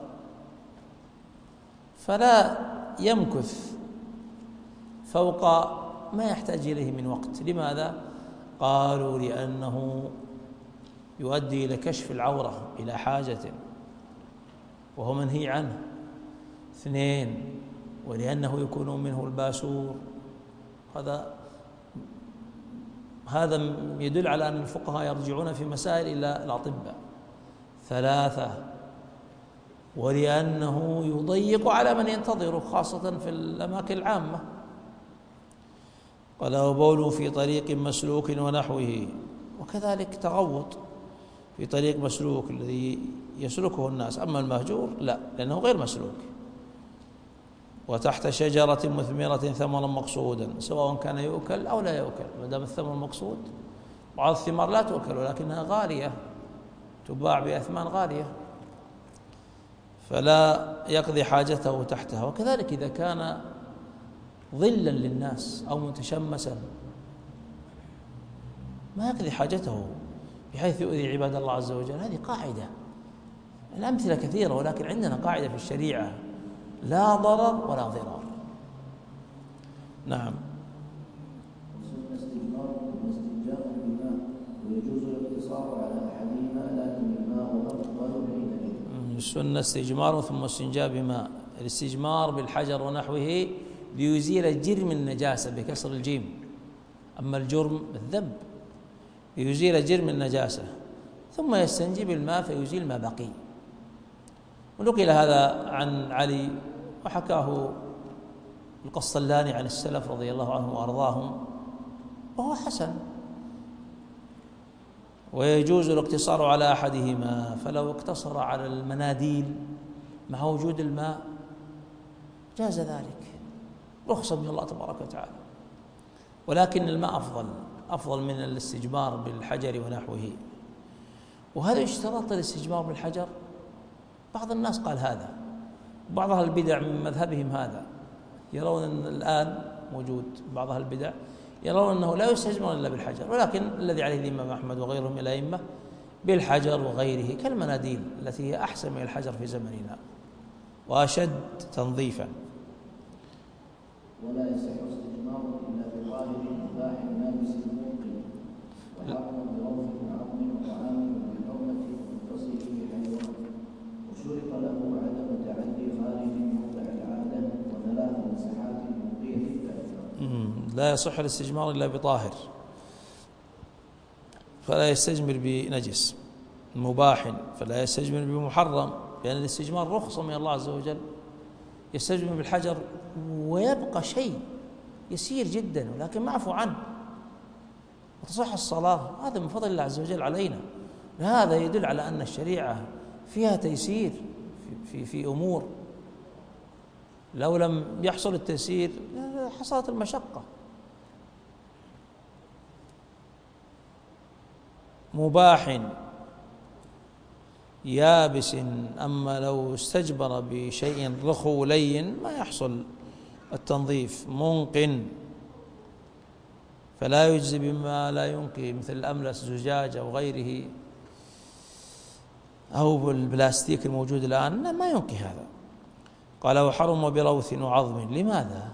فلا يمكث فوق ما يحتاج إليه من وقت. لماذا؟ قالوا لأنه يؤدي إلى كشف العورة إلى حاجة وهو منهي عنه. اثنين، ولأنه يكون منه الباسور. هذا هذا يدل على أن الفقهاء يرجعون في مسائل إلى الأطباء. ثلاثة، ولأنه يضيق على من ينتظره خاصة في الأماكن العامة. قال وبول في طريق مسلوك ونحوه، وكذلك تغوط في طريق مسلوك الذي يسلكه الناس. أما المهجور لا، لأنه غير مسلوك. وتحت شجرة مثمرة ثمرا مقصودا، سواء كان يؤكل أو لا يؤكل، ما دام الثمر مقصود. بعض الثمار لا تؤكل ولكنها غالية، تباع بأثمان غالية، فلا يقضي حاجته تحتها. وكذلك إذا كان ظلا للناس أو متشمسا ما يقضي حاجته بحيث يؤذي عباد الله عز وجل. هذه قاعدة. الأمثلة كثيرة، ولكن عندنا قاعدة في الشريعة: لا ضرر ولا ضرار. نعم. وسن استجمار واستنجاء بالماء ويجوز الاقتصار على أحدهما لكن الماء أفضل حينئذ. السنة استجمار ثم استنجاء بماء. الاستجمار بالحجر ونحوه ليزيل جرم النجاسة بكسر الجيم، أما الجرم بالذنب ليزيل جرم النجاسة، ثم يستنجي بالماء فيزيل ما بقي. ونقل هذا عن علي وحكاه القسطلاني عن السلف رضي الله عنهم وأرضاهم، وهو حسن. ويجوز الاقتصار على أحدهما، فلو اقتصر على المناديل مع وجود الماء جاز ذلك، رخصة من الله تبارك وتعالى. ولكن الماء أفضل أفضل من الاستجمار بالحجر ونحوه. وهذا اشتراط الاستجمار بالحجر. بعض الناس قال هذا، بعض أهل البدع من مذهبهم هذا، يرون أن الآن موجود بعض أهل البدع يرون أنه لا يستجمر إلا بالحجر، ولكن الذي عليه الإمام أحمد وغيرهم من الأئمة بالحجر وغيره كالمناديل التي هي أحسن من الحجر في زمننا. وأشد تنظيفا. ولا يصح استجمار إلا بطاهر مباح نابس موقن وحرم بروث وعظم وطعام وبحرمة متصل بحيوان، وشرط له عدم تعدي خارج موضع العادة وثلاث مساحات موقية كأكثر. لا يصح الاستجمار إلا بطاهر، فلا يستجمر بنجس. مباح فلا يستجمر بمحرم، لأن الاستجمار رخصة من الله عز وجل. يستجمر بالحجر ويبقى شيء يسير جدا ولكن معفو عنه وتصح الصلاة، هذا من فضل الله عز وجل علينا. هذا يدل على أن الشريعة فيها تيسير في, في, في أمور لو لم يحصل التيسير حصلت المشقة. مباح يابس، أما لو استجبر بشيء رخو لين ما يحصل التنظيف. منقن فلا يجزي بما لا ينقي، مثل الأملس زجاج أو غيره أو البلاستيك الموجود الآن ما ينقي هذا. قال وحرم بروث وعظم. لماذا؟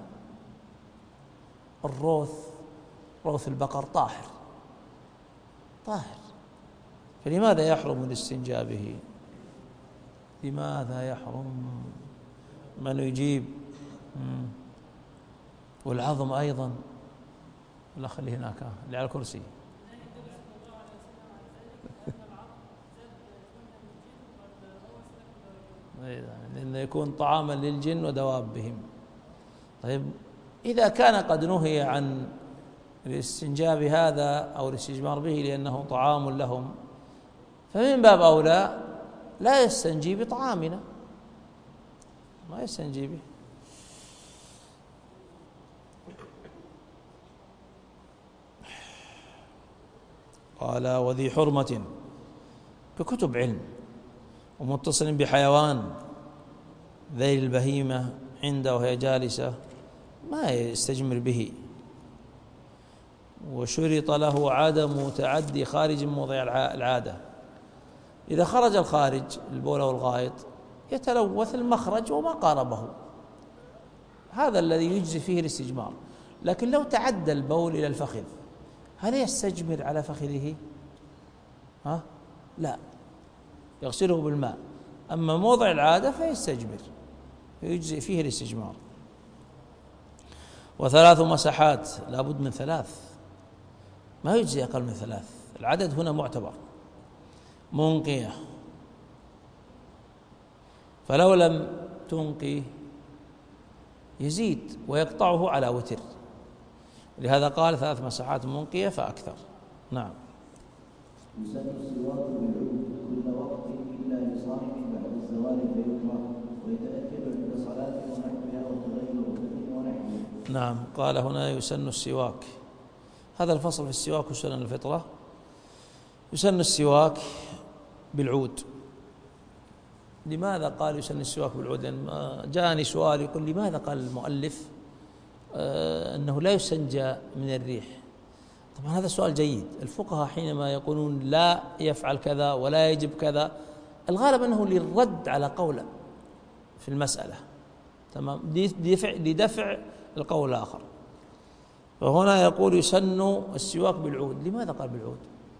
الروث روث البقر طاهر طاهر، فلماذا يحرم الاستنجاء به؟ لماذا يحرم؟ من يجيب؟ مم. والعظم أيضا، لا خليه هناك اللي على الكرسي. لأنه يكون طعاما للجن ودوابهم. طيب إذا كان قد نهي عن الاستنجاء بهذا أو الاستجمار به لأنه طعام لهم، فمن باب أولى لا يستنجي بطعامنا، ما يستنجي به. قال وذي حرمة بكتب علم ومتصل بحيوان ذيل البهيمة عنده وهي جالسة ما يستجمر به. وشرط له عدم تعدي خارج موضع العادة. إذا خرج الخارج البول والغائط يتلوث المخرج وما قاربه، هذا الذي يجزي فيه الاستجمار. لكن لو تعدى البول إلى الفخذ هل يستجمر على فخذه؟ ها؟ لا، يغسله بالماء. أما موضع العادة فيستجمر، فيجزي فيه الاستجمار. وثلاث مساحات، لابد من ثلاث، ما يجزي أقل من ثلاث، العدد هنا معتبر. منقية، فلو لم تنقي يزيد ويقطعه على وتر، لهذا قال ثلاث مساحات منقية فأكثر. نعم. يسن السواك بالعود كل وقت إلا لصائم بعد الزوال فيكره، ويتأكد عند صلاة ونحوها وتغير وتدين ونحوه. نعم، قال هنا يسن السواك. هذا الفصل في السواك وسنن الفطرة. يسن السواك بالعود. لماذا قال يسن السواك بالعود؟ لأن جاءني سؤال يقول لماذا قال المؤلف آه أنه لا يستنجى من الريح؟ طبعا هذا سؤال جيد. الفقهاء حينما يقولون لا يفعل كذا ولا يجب كذا، الغالب أنه للرد على قول في المسألة، تمام، لدفع, لدفع القول الآخر. فهنا يقول يسن السواك بالعود. لماذا قال بالعود؟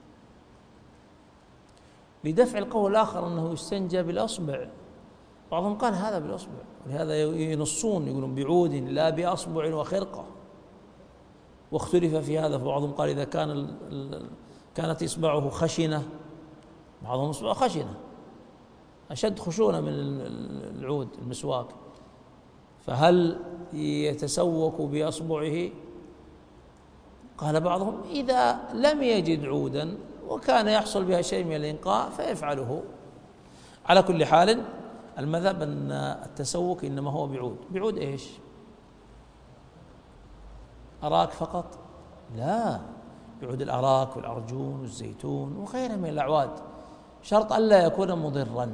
لدفع القول الآخر أنه يستنجى بالأصبع. بعضهم قال هذا بالأصبع، ولهذا ينصون يقولون بعود لا بأصبع وخرقة. واختلف في هذا، فبعضهم قال إذا كان كانت إصبعه خشنة، بعضهم إصبعه خشنة أشد خشونة من العود المسواك، فهل يتسوك بأصبعه؟ قال بعضهم إذا لم يجد عودا وكان يحصل بها شيء من الإنقاء فيفعله. على كل حال المذهب أن التسوك إنما هو بعود. بعود إيش؟ أراك فقط؟ لا، بعود الأراك والأرجون والزيتون وغيرها من الأعواد، شرط ألا يكون مضرا.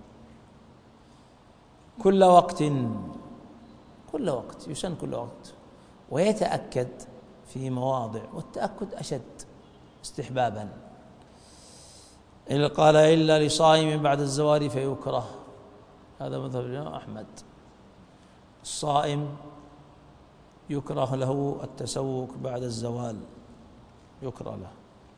كل وقت، كل وقت يسن كل وقت، ويتأكد في مواضع، والتأكد أشد استحبابا. قال إلا لصائم بعد الزوال فيكره. هذا مذهب الإمام أحمد. الصائم يكره له التسوك بعد الزوال، يكره له.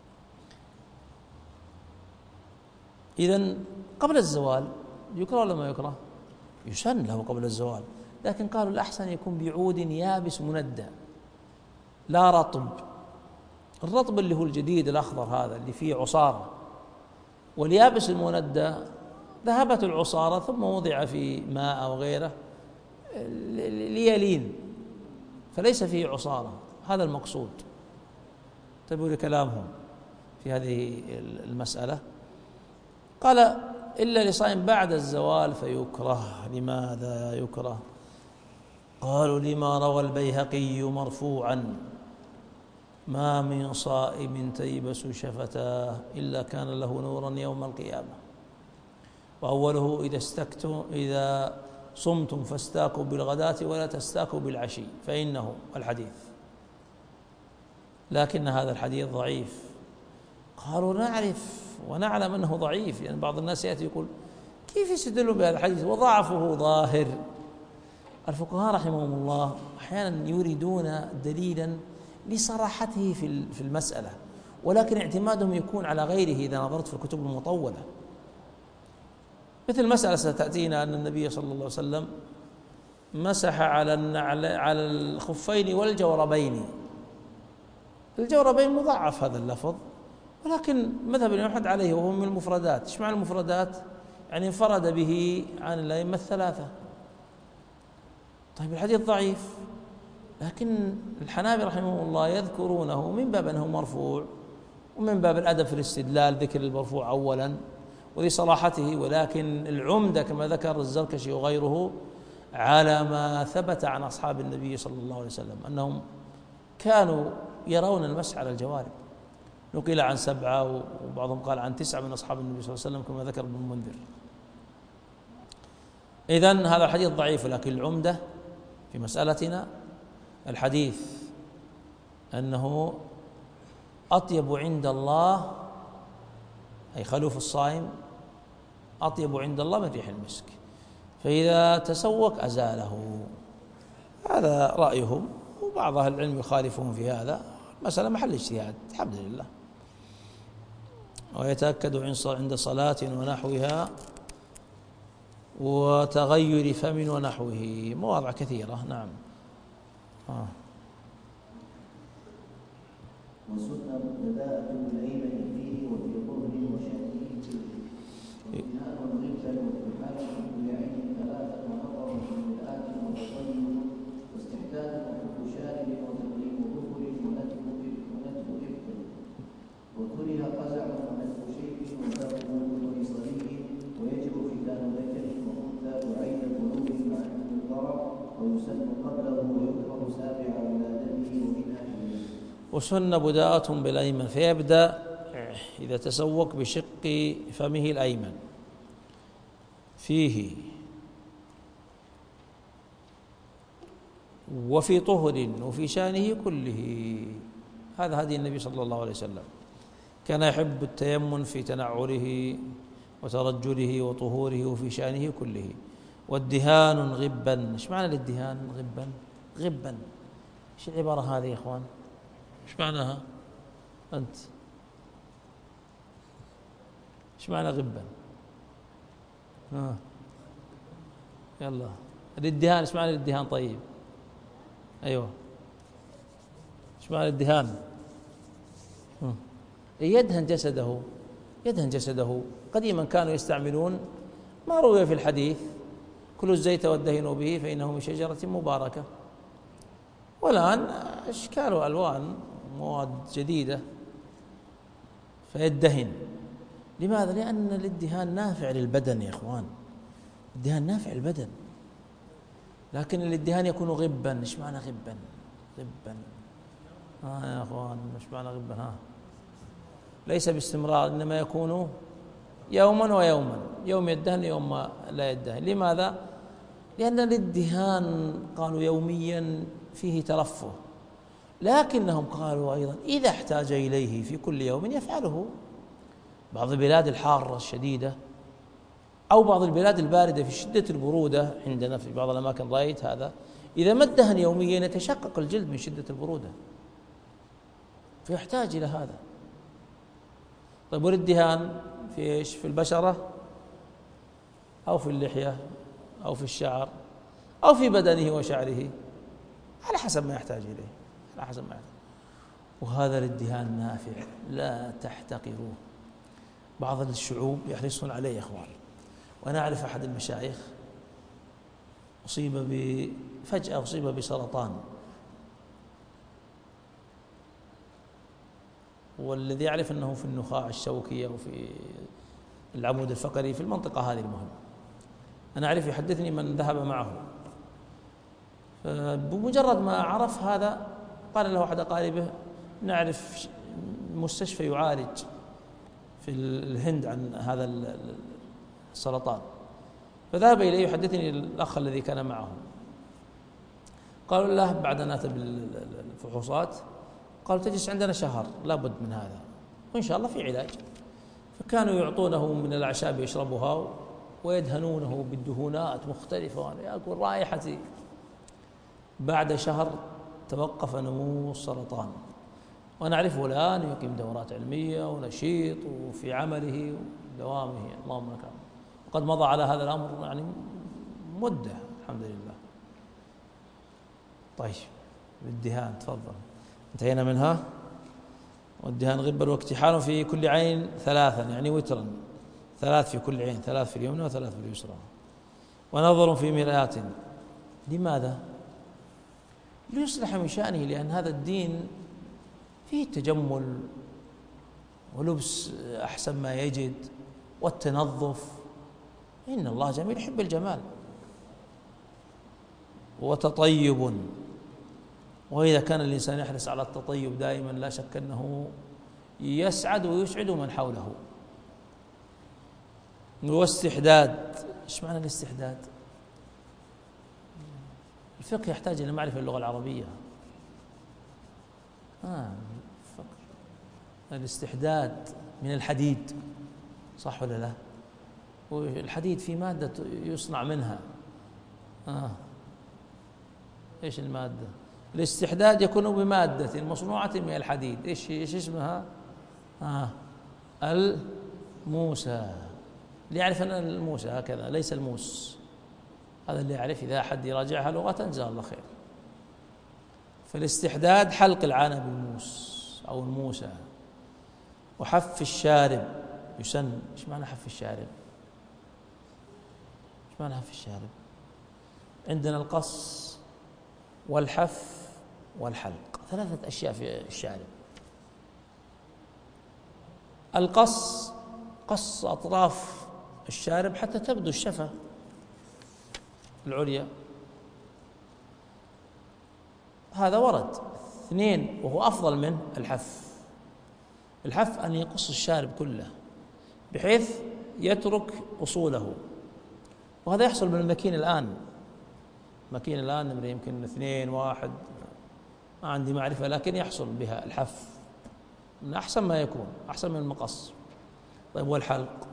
إذن قبل الزوال يكره ولا ما يكره؟ يسن له قبل الزوال، لكن قالوا الأحسن يكون بعود يابس مندى لا رطب. الرطب اللي هو الجديد الأخضر هذا اللي فيه عصارة، واليابس المندى ذهبت العصارة ثم وضع في ماء أو غيره ليلين فليس فيه عصارة، هذا المقصود. تبوا لكلامهم في هذه المسألة. قال إلا لصائم بعد الزوال فيكره. لماذا يكره؟ قالوا لما روى البيهقي مرفوعا: ما من صائم تيبس شفتاه إلا كان له نورا يوم القيامة. وأوله: إذا استكتم إذا صمتم فاستاكوا بالغداة ولا تستاكوا بالعشي فإنه الحديث. لكن هذا الحديث ضعيف. قالوا نعرف ونعلم أنه ضعيف، لأن يعني بعض الناس يأتي يقول كيف يستدلوا بهذا الحديث وضعفه ظاهر. الفقهاء رحمهم الله أحيانا يريدون دليلا لصراحته في المسألة، ولكن اعتمادهم يكون على غيره إذا نظرت في الكتب المطولة. مثل مسألة ستأتينا أن النبي صلى الله عليه وسلم مسح على النعل على الخفين والجوربين. الجوربين مضاعف هذا اللفظ، ولكن مذهب الإمام أحمد عليه وهو من المفردات. ايش معنى المفردات؟ يعني انفرد به عن الأئمة الثلاثة. طيب الحديث ضعيف، لكن الحنابلة رحمهم الله يذكرونه من باب أنه مرفوع، ومن باب الأدب في الاستدلال ذكر المرفوع أولا ولصلاحته. ولكن العمدة كما ذكر الزركشي وغيره على ما ثبت عن أصحاب النبي صلى الله عليه وسلم أنهم كانوا يرون المسح على الجوارب. نقل عن سبعة وبعضهم قال عن تسعة من أصحاب النبي صلى الله عليه وسلم كما ذكر ابن المنذر. إذن هذا الحديث ضعيف، لكن العمدة في مسألتنا الحديث أنه أطيب عند الله، أي خلوف الصائم أطيب عند الله من ريح المسك، فإذا تسوك أزاله. هذا رأيهم، وبعض أهل العلم يخالفهم في هذا. مسألة محل اجتهاد الحمد لله. ويتأكد عند صلاة ونحوها وتغير فم ونحوه، مواضع كثيرة. نعم. آه. وسنة بداءة الأيمن فيه وفي طهر وشأنه وبناء غبا واتحاد بعين ثلاثة ونظر في المرآة وتطيب واستحداد وحب شارب وتقليم ظهر ونتف ونتف إبط وكره قزع ونتف شيب وذاق كل صريح ويجب ختان ذكر وأنثى بعين بلوغ مع الضرر ويسن قبله ويكره سابع ولادته ومنها. وسن بداءة بالأيمن، فيبدأ إذا تسوق بشق فمه الأيمن فيه وفي طهر وفي شانه كله. هذا هدي النبي صلى الله عليه وسلم، كان يحب التيمن في تنعله وترجله وطهوره وفي شانه كله. والدهان غبا. ايش معنى الدهان غبا؟ غبا ايش العبارة هذه يا اخوان؟ ايش معناها انت؟ ايش معنى غبا؟ ها يلا الادهان. ايش معنى الادهان؟ طيب ايوه ايش معنى الادهان؟ يدهن جسده، يدهن جسده. قديما كانوا يستعملون ما روي في الحديث: كلوا الزيت وادهنوا به فإنه من شجرة مباركة. والآن أشكال وألوان مواد جديدة فيدهن. لماذا؟ لأن الادهان نافع للبدن يا إخوان، الادهان نافع للبدن، لكن الادهان يكون غبا. ايش معنى غبا؟ غبا ها يا إخوان، ايش معنى غبا؟ ها ليس باستمرار، إنما يكون يوما ويوما، يوم يدهن يوم لا يدهن. لماذا؟ لأن الادهان قالوا يوميا فيه ترفه، لكنهم قالوا أيضا إذا احتاج إليه في كل يوم يفعله. بعض البلاد الحارة الشديدة أو بعض البلاد الباردة في شدة البرودة، عندنا في بعض الأماكن رأيت هذا، إذا ما ادهن يوميا يتشقق الجلد من شدة البرودة، فيحتاج إلى هذا. طيب والدهان في إيش؟ في البشرة أو في اللحية أو في الشعر أو في بدنه وشعره، على حسب ما يحتاج إليه، على حسب ما يحتاج. وهذا الادهان نافع لا تحتقروه. بعض الشعوب يحرصون عليه يا إخوان. وأنا أعرف أحد المشايخ أصيب ب فجأة أصيب بسرطان، والذي يعرف أنه في النخاع الشوكي وفي العمود الفقري في المنطقة هذه المهمة. أنا أعرف، يحدثني من ذهب معه، بمجرد ما عرف هذا قال له أحد أقاربه نعرف مستشفى يعالج في الهند عن هذا السرطان، فذهب إليه يحدثني الأخ الذي كان معه. قالوا له بعد أن أتى بالفحوصات قالوا تجلس عندنا شهر لابد من هذا، وإن شاء الله في علاج. فكانوا يعطونه من الأعشاب يشربها ويدهنونه بالدهونات مختلفة، وأنا يأكل رائحتي. بعد شهر توقف نمو السرطان، وأنا أعرفه الآن يقيم دورات علمية ونشيط وفي عمله ودوامه، اللهم لك الحمد. وقد مضى على هذا الأمر يعني مدة الحمد لله. طيب الدهان تفضل، انتهينا منها. والدهان غبا واكتحال في كل عين ثلاثا، يعني وترا، ثلاث في كل عين، ثلاث في اليمنى وثلاث في اليسرى. ونظر في مرآة. لماذا؟ ليصلح من شأنه، لأن هذا الدين فيه التجمل ولبس أحسن ما يجد والتنظف. إن الله جميل يحب الجمال. وتطيب، وإذا كان الإنسان يحرص على التطيب دائما لا شك أنه يسعد ويسعد من حوله. واستحداد. إيش معنى الاستحداد؟ الفقه يحتاج إلى معرفة اللغة العربية. آه الاستحداد من الحديد، صح ولا لا؟ والحديد في مادة يصنع منها. آه إيش المادة؟ الاستحداد يكون بمادة مصنوعة من الحديد. إيش إيش اسمها؟ آه الموسى. اللي يعرف أن الموسى هكذا ليس الموس، هذا اللي يعرف. إذا أحد يراجعها لغة جزاه الله خير. فالاستحداد حلق العانة بالموس أو الموسى. وحف الشارب يسن. إيش معنى حف الشارب؟ إيش معنى حف الشارب؟ عندنا القص والحف والحلق، ثلاثة أشياء في الشارب. القص قص أطراف الشارب حتى تبدو الشفة العليا، هذا ورد. اثنين وهو أفضل منه الحف. الحف أن يقص الشارب كله بحيث يترك أصوله، وهذا يحصل بالمكين الآن. مكين الآن نمر يمكن اثنين واحد، ما عندي معرفة، لكن يحصل بها الحف من أحسن ما يكون، أحسن من المقص. طيب والحلق؟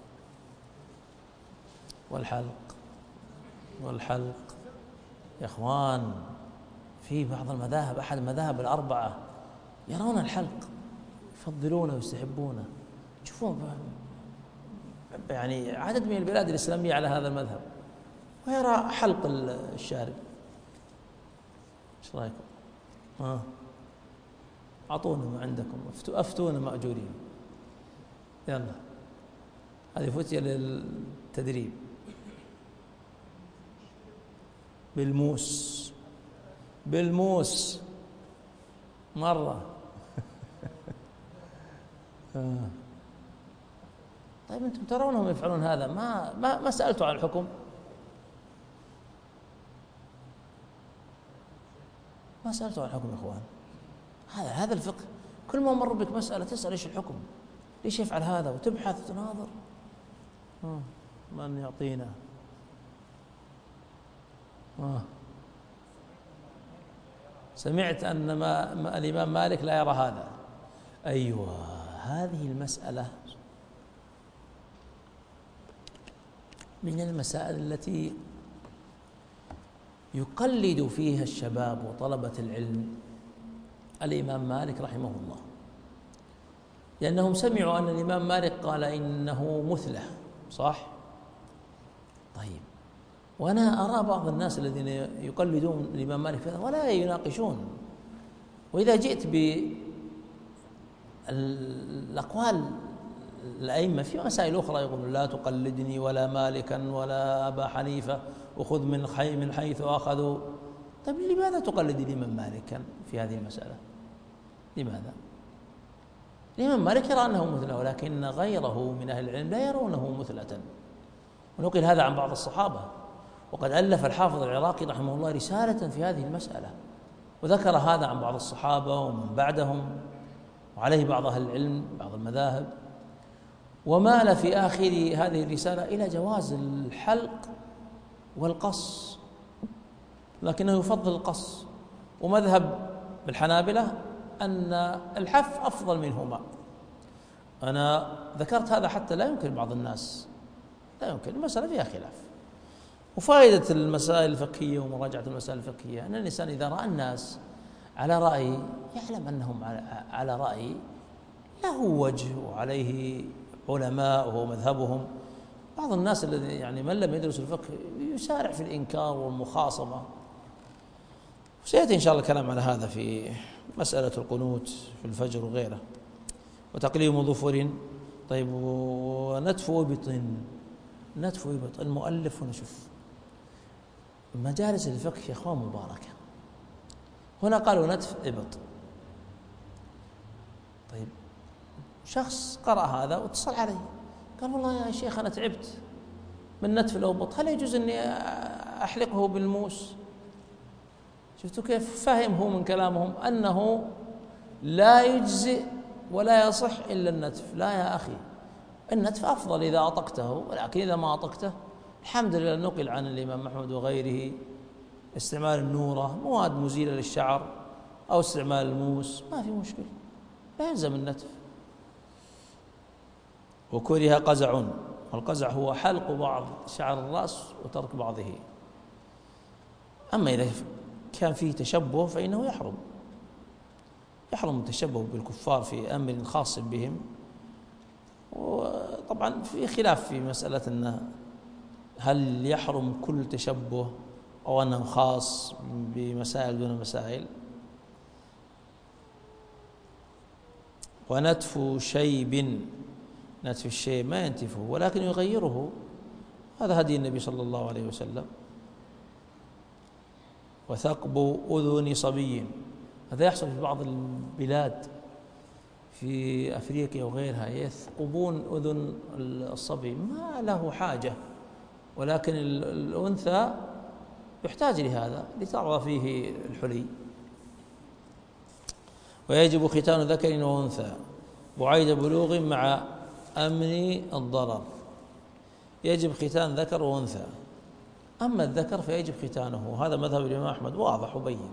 والحلق والحلق يا إخوان، في بعض المذاهب، أحد المذاهب الأربعة، يرون الحلق، يفضلونه ويستحبونه. تشوفون يعني عدد من البلاد الإسلامية على هذا المذهب، ويرى حلق الشارب. ايش رايكم؟ ها اعطونا ما عندكم، افتونا ماجورين. يلا هذه فتية للتدريب. بالموس، بالموس مرة. طيب انتم ترونهم يفعلون هذا، ما ما ما سألتوا عن الحكم؟ ما سألتوا عن الحكم يا اخوان. هذا هذا الفقه. كل ما مر بك مسألة تسأل ايش الحكم، ليش يفعل هذا، وتبحث وتناظر. آه. من يعطينا؟ آه. سمعت أن ما ما الإمام مالك لا يرى هذا. أيوة، هذه المسألة من المسائل التي يقلد فيها الشباب وطلبة العلم الإمام مالك رحمه الله، لأنهم سمعوا أن الإمام مالك قال إنه مثلة، صح؟ طيب، وأنا أرى بعض الناس الذين يقلدون الإمام مالك ولا يناقشون، وإذا جئت بالأقوال الأئمة في مسائل أخرى يقولون لا تقلدني ولا مالكا ولا أبا حنيفة وخذ من حي من حيث أخذوا. طيب لماذا تقلد الإمام مالكا في هذه المسألة؟ لماذا؟ الإمام مالك يرى أنه مثله، ولكن غيره من أهل العلم لا يرونه مثلة، ونقل هذا عن بعض الصحابة. وقد ألف الحافظ العراقي رحمه الله رسالة في هذه المسألة، وذكر هذا عن بعض الصحابة ومن بعدهم، وعليه بعض أهل العلم بعض المذاهب، ومال في آخر هذه الرسالة إلى جواز الحلق والقص، لكنه يفضل القص، ومذهب الحنابلة أن الحف أفضل منهما. أنا ذكرت هذا حتى لا يمكن بعض الناس، لا يمكن، المسألة فيها خلاف. وفائدة المسائل الفقهية ومراجعة المسائل الفقهية أن الإنسان إذا رأى الناس على رأي يعلم أنهم على رأي له وجه وعليه علماء وهو مذهبهم. بعض الناس الذي يعني من لم يدرس الفقه يسارع في الإنكار والمخاصمة، سيأتي إن شاء الله الكلام على هذا في مسألة القنوت في الفجر وغيره، وتقليم ظفر. طيب، ونتف إبط، نتف إبط المؤلف ونشوف مجالس الفقه يا إخوان مباركة، هنا قالوا نتف إبط. طيب، شخص قرأ هذا واتصل علي قال والله يا شيخ أنا تعبت من نتف الأوبط، هل يجوز أني أحلقه بالموس؟ شفتوا كيف فهم هو من كلامهم أنه لا يجزئ ولا يصح إلا النتف. لا يا أخي، النتف أفضل إذا أطقته، ولكن إذا ما أطقته الحمد لله نقل عن الإمام أحمد وغيره استعمال النورة، مواد مزيلة للشعر، أو استعمال الموس، ما في مشكلة، لا يلزم النتف. وكره قزع، والقزع هو حلق بعض شعر الرأس وترك بعضه. أما إذا كان فيه تشبه فإنه يحرم، يحرم التشبه بالكفار في أمر خاص بهم. وطبعا في خلاف في مسألة أنه هل يحرم كل تشبه أو أنه خاص بمسائل دون مسائل. ونتف شيب، نتف الشيب ما ينتفه ولكن يغيره، هذا هدي النبي صلى الله عليه وسلم. وثقب أذن صبي، هذا يحصل في بعض البلاد في أفريقيا وغيرها، يثقبون أذن الصبي، ما له حاجة، ولكن الأنثى يحتاج لهذا لترى فيه الحلي. ويجب ختان ذكر وأنثى بعيد بلوغ مع أمن الضرر، يجب ختان ذكر وأنثى. أما الذكر فيجب ختانه، وهذا مذهب الإمام أحمد واضح وبين،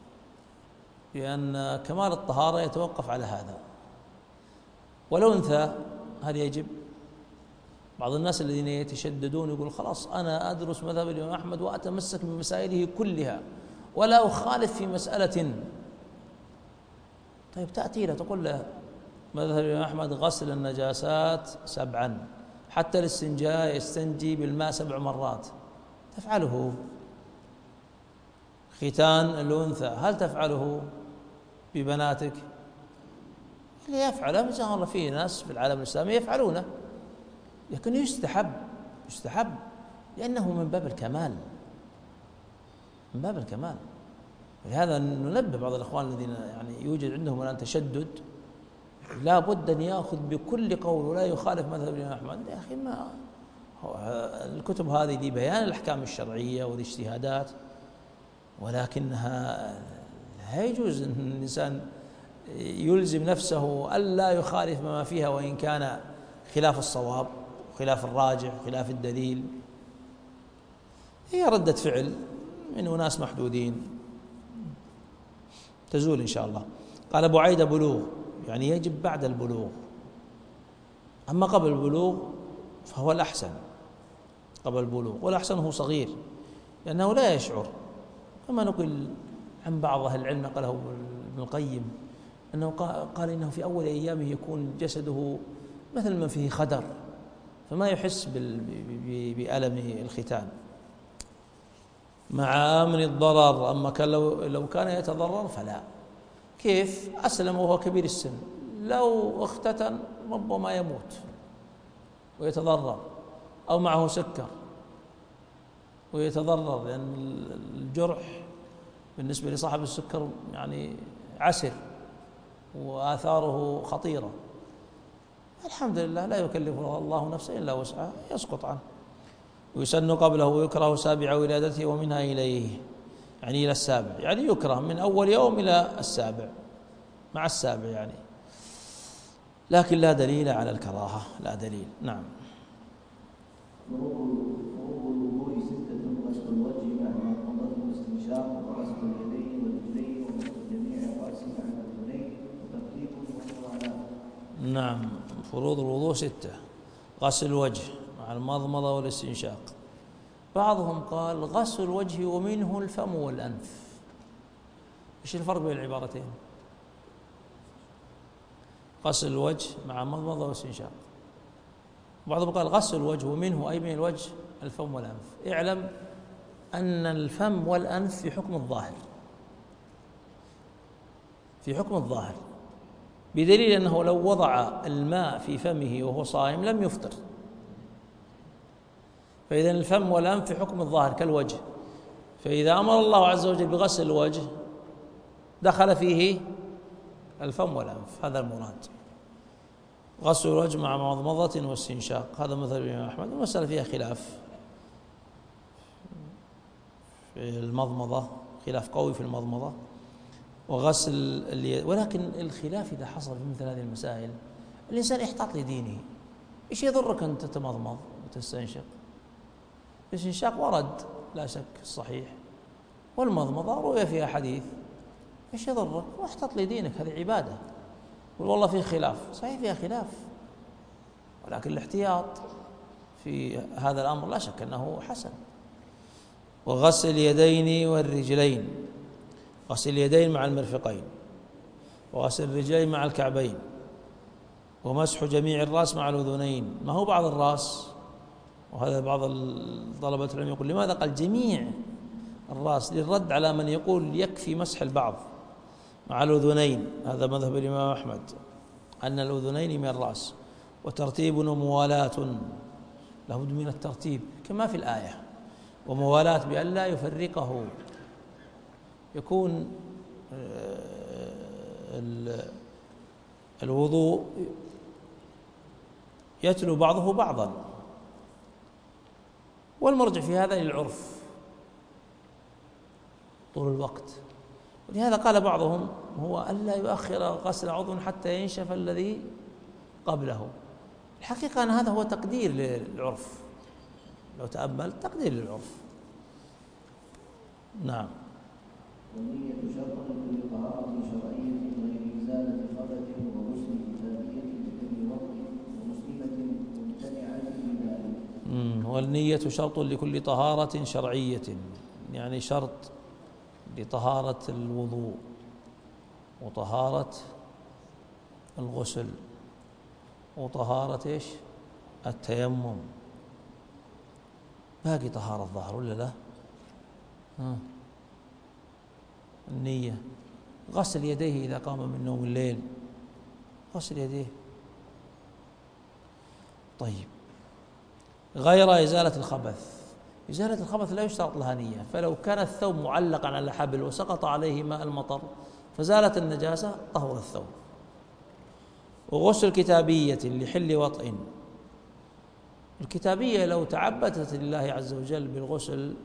لأن كمال الطهارة يتوقف على هذا. والأنثى هل يجب؟ بعض الناس الذين يتشددون يقول خلاص أنا أدرس مذهب الإمام أحمد وأتمسك بمسائله كلها ولا أخالف في مسألة. طيب، تأتي له تقول له مذهب الإمام أحمد غسل النجاسات سبعا، حتى الاستنجاء يستنجي بالماء سبع مرات، تفعله. ختان الأنثى هل تفعله ببناتك؟ اللي يفعله إن شاء الله في ناس في العالم الإسلامي يفعلونه، لكن يستحب، يستحب لأنه من باب الكمال، من باب الكمال. لهذا ننبه بعض الأخوان الذين يعني يوجد عندهم الآن تشدد، لا بد أن يأخذ بكل قول ولا يخالف مذهب الإمام أحمد. يا أخي، ما الكتب هذه لبيان الأحكام الشرعية والاجتهادات، ولكنها لا يجوز أن الإنسان يلزم نفسه ألا يخالف ما فيها وإن كان خلاف الصواب وخلاف الراجح وخلاف الدليل. هي ردة فعل من أناس محدودين تزول إن شاء الله. قال بعيد بلوغ، يعني يجب بعد البلوغ، أما قبل البلوغ فهو الأحسن. قبل البلوغ، والأحسن هو صغير لأنه لا يشعر، كما نقل عن بعض أهل العلم نقله ابن القيم أنه قال إنه في أول أيامه يكون جسده مثل من فيه خدر، فما يحس بألم الختان مع أمن الضرر. أما كان لو, لو كان يتضرر فلا. كيف؟ أسلم وهو كبير السن، لو اختتن ربما يموت ويتضرر، أو معه سكر ويتضرر، لأن الجرح بالنسبة لصاحب السكر يعني عسر وآثاره خطيرة. الحمد لله لا يكلف الله نفسا إلا وسعها، يسقط عنه. ويسن قبله ويكره سابع ولادته ومنها إليه، يعني إلى السابع، يعني يكره من أول يوم إلى السابع، مع السابع يعني، لكن لا دليل على الكراهة، لا دليل. نعم. فروض الوضوء ستة: غسل الوجه مع المضمضة والاستنشاق، وغسل اليدين والرجلين، وغسل جميع الرأس مع الأذنين، وترتيب وموالاة. نعم. فروض الوضوء ستة: غسل الوجه مع المضمضة والاستنشاق. بعضهم قال غسل الوجه ومنه الفم والأنف. ايش الفرق بين العبارتين؟ غسل الوجه مع المضمضة والاستنشاق. بعضهم قال غسل الوجه ومنه أي من الوجه الفم والأنف. اعلم أن الفم والأنف في حكم الظاهر، في حكم الظاهر، بدليل أنه لو وضع الماء في فمه وهو صائم لم يفطر. فإذا الفم والأنف في حكم الظاهر كالوجه، فإذا أمر الله عز وجل بغسل الوجه دخل فيه الفم والأنف، هذا المراد. غسل الوجه مع مضمضة واستنشاق، هذا مثل الإمام أحمد. المسألة فيها خلاف في المضمضة، خلاف قوي في المضمضة وغسل اليد، ولكن الخلاف إذا حصل في مثل هذه المسائل الإنسان يحتاط لدينه. إيش يضرك أن تتمضمض وتستنشق؟ الاستنشاق ورد لا شك الصحيح، والمضمضة روي فيها حديث، إيش يضرك؟ واحتاط لدينك، هذه عبادة. والله فيه خلاف، صحيح فيها خلاف، ولكن الاحتياط في هذا الأمر لا شك أنه حسن. وغسل اليدين والرجلين، غسل اليدين مع المرفقين، وغسل الرجلين مع الكعبين، ومسح جميع الرأس مع الأذنين. ما هو بعض الرأس؟ وهذا بعض طلبة العلم يقول لماذا قال جميع الرأس؟ للرد على من يقول يكفي مسح البعض مع الأذنين. هذا مذهب الإمام أحمد أن الأذنين من الرأس. وترتيب وموالاة، لابد من الترتيب كما في الآية، وموالاة بأن لا يفرقه، يكون الوضوء يتلو بعضه بعضا، والمرجع في هذا للعرف طول الوقت. ولهذا قال بعضهم هو ألا يؤخر غسل عضو حتى ينشف الذي قبله. الحقيقة أن هذا هو تقدير للعرف، لو تأمل تقدير للعرف. نعم. والنية شرط لكل طهارة شرعية غير إزالة خبث وغسل كتابية بكل وقت ومسلمة ممتنعة بذلك. والنية شرط لكل طهارة شرعية، يعني شرط لطهارة الوضوء وطهارة الغسل وطهارة ايش؟ التيمم. باقي طهارة الظهر ولا لا؟ ها. النية، غسل يديه إذا قام من نوم الليل، غسل يديه. طيب، غير إزالة الخبث. إزالة الخبث لا يشترط لها نية، فلو كان الثوب معلقا على حبل وسقط عليه ماء المطر فزالت النجاسة طهر الثوب. وغسل كتابية لحل وطئ. الكتابية لو تعبدت لله عز وجل بالغسل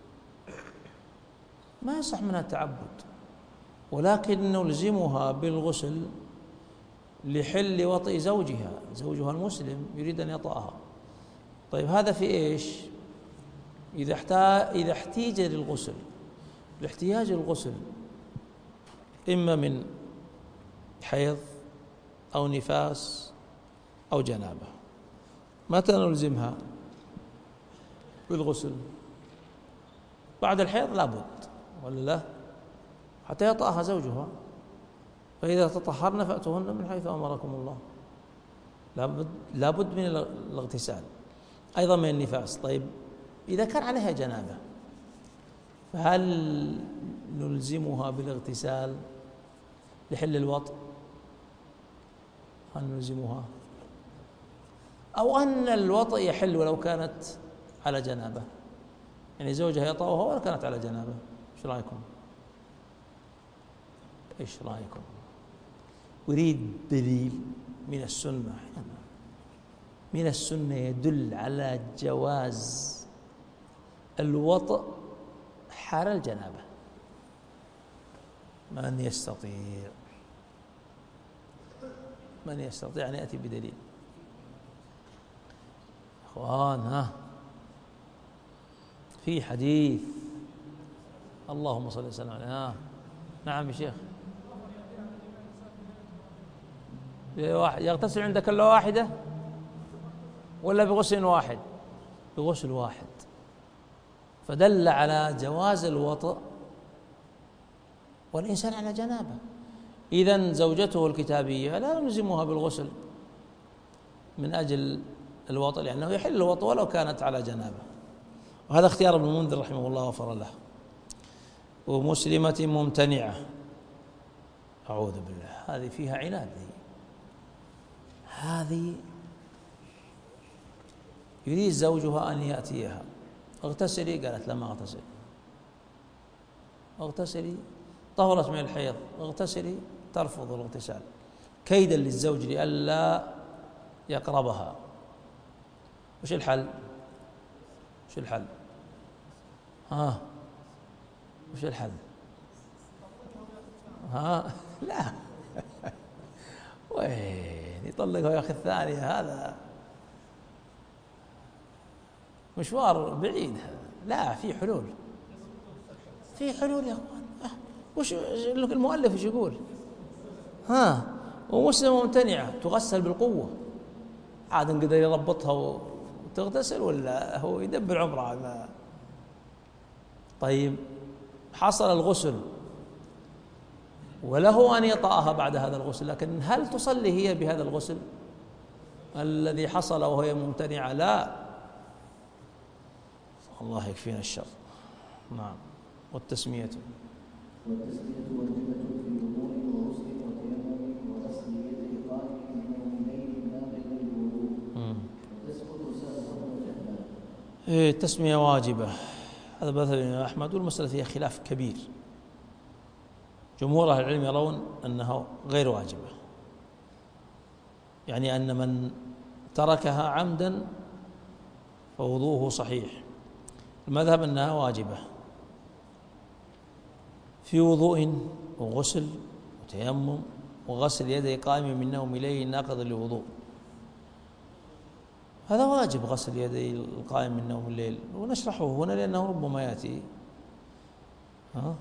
ما يصح منها التعبد، ولكن نلزمها بالغسل لحل وطئ زوجها، زوجها المسلم يريد أن يطأها. طيب هذا في إيش؟ إذا احتاج إذا احتيج للغسل، الاحتياج للغسل إما من حيض أو نفاس أو جنابة، متى نلزمها؟ بالغسل بعد الحيض لابد، ولا لا؟ حتى يطأها زوجها. فإذا تطهرن فأتوهن من حيث أمركم الله. لابد لابد من الاغتسال، أيضا من النفاس. طيب إذا كان عليها جنابة فهل نلزمها بالاغتسال لحل الوطء؟ هل نلزمها؟ أو أن الوطء يحل ولو كانت على جنابة؟ يعني زوجها يطأها ولا كانت على جنابة؟ ايش رايكم؟ ايش رايكم؟ أريد دليل من السنة، من السنة يدل على جواز الوطء حال الجنابة. من يستطيع من يستطيع أن يأتي بدليل؟ أخوان، ها في حديث، اللهم صل وسلم عليه. ها نعم يا شيخ. يغتسل عند كلة واحدة ولا بغسل واحد؟ بغسل واحد. فدل على جواز الوطء والإنسان على جنابه. إذن زوجته الكتابية لا نلزمها بالغسل من أجل الوطء، لأنه يحل الوطء ولو كانت على جنابه. وهذا اختيار ابن المنذر رحمه الله وغفر له. ومسلمة ممتنعة، أعوذ بالله، هذه فيها عناد. هذه يريد زوجها أن يأتيها، اغتسلي، قالت لا ما اغتسل. اغتسلي، طهرت من الحيض، اغتسلي، ترفض الاغتسال كيدا للزوج لئلا يقربها. وش الحل؟ وش الحل؟ ها وش الحل؟ ها لا وين يطلقها وياخذ الثانية؟ هذا مشوار بعيد. لا، في حلول، في حلول يا اخوان. وش المؤلف وش يقول؟ ها ومسلمة ممتنعة تغسل بالقوة، عاد نقدر يربطها وتغتسل ولا هو يدبر عمره؟ ما طيب حصل الغسل وله أن يطأها بعد هذا الغسل، لكن هل تصلي هي بهذا الغسل الذي حصل وهي ممتنعة؟ لا، الله يكفينا الشر. نعم. والتسمية والتسمية واجبة في وضوء وغسل وتيمم وغسل يدي قائم من الليل ناقض للوضوء، وتسقط سهوا وجهلا. إيه، التسمية واجبة، هذا مثل الإمام أحمد، والمسألة فيها خلاف كبير. جمهور أهل العلم يرون أنها غير واجبة، يعني أن من تركها عمدا فوضوءه صحيح. المذهب أنها واجبة في وضوء وغسل وتيمم وغسل يدي قائم من نوم ليل ناقض للوضوء. هذا واجب، غسل يدي القائم من نوم الليل، ونشرحه هنا لأنه ربما يأتي. ها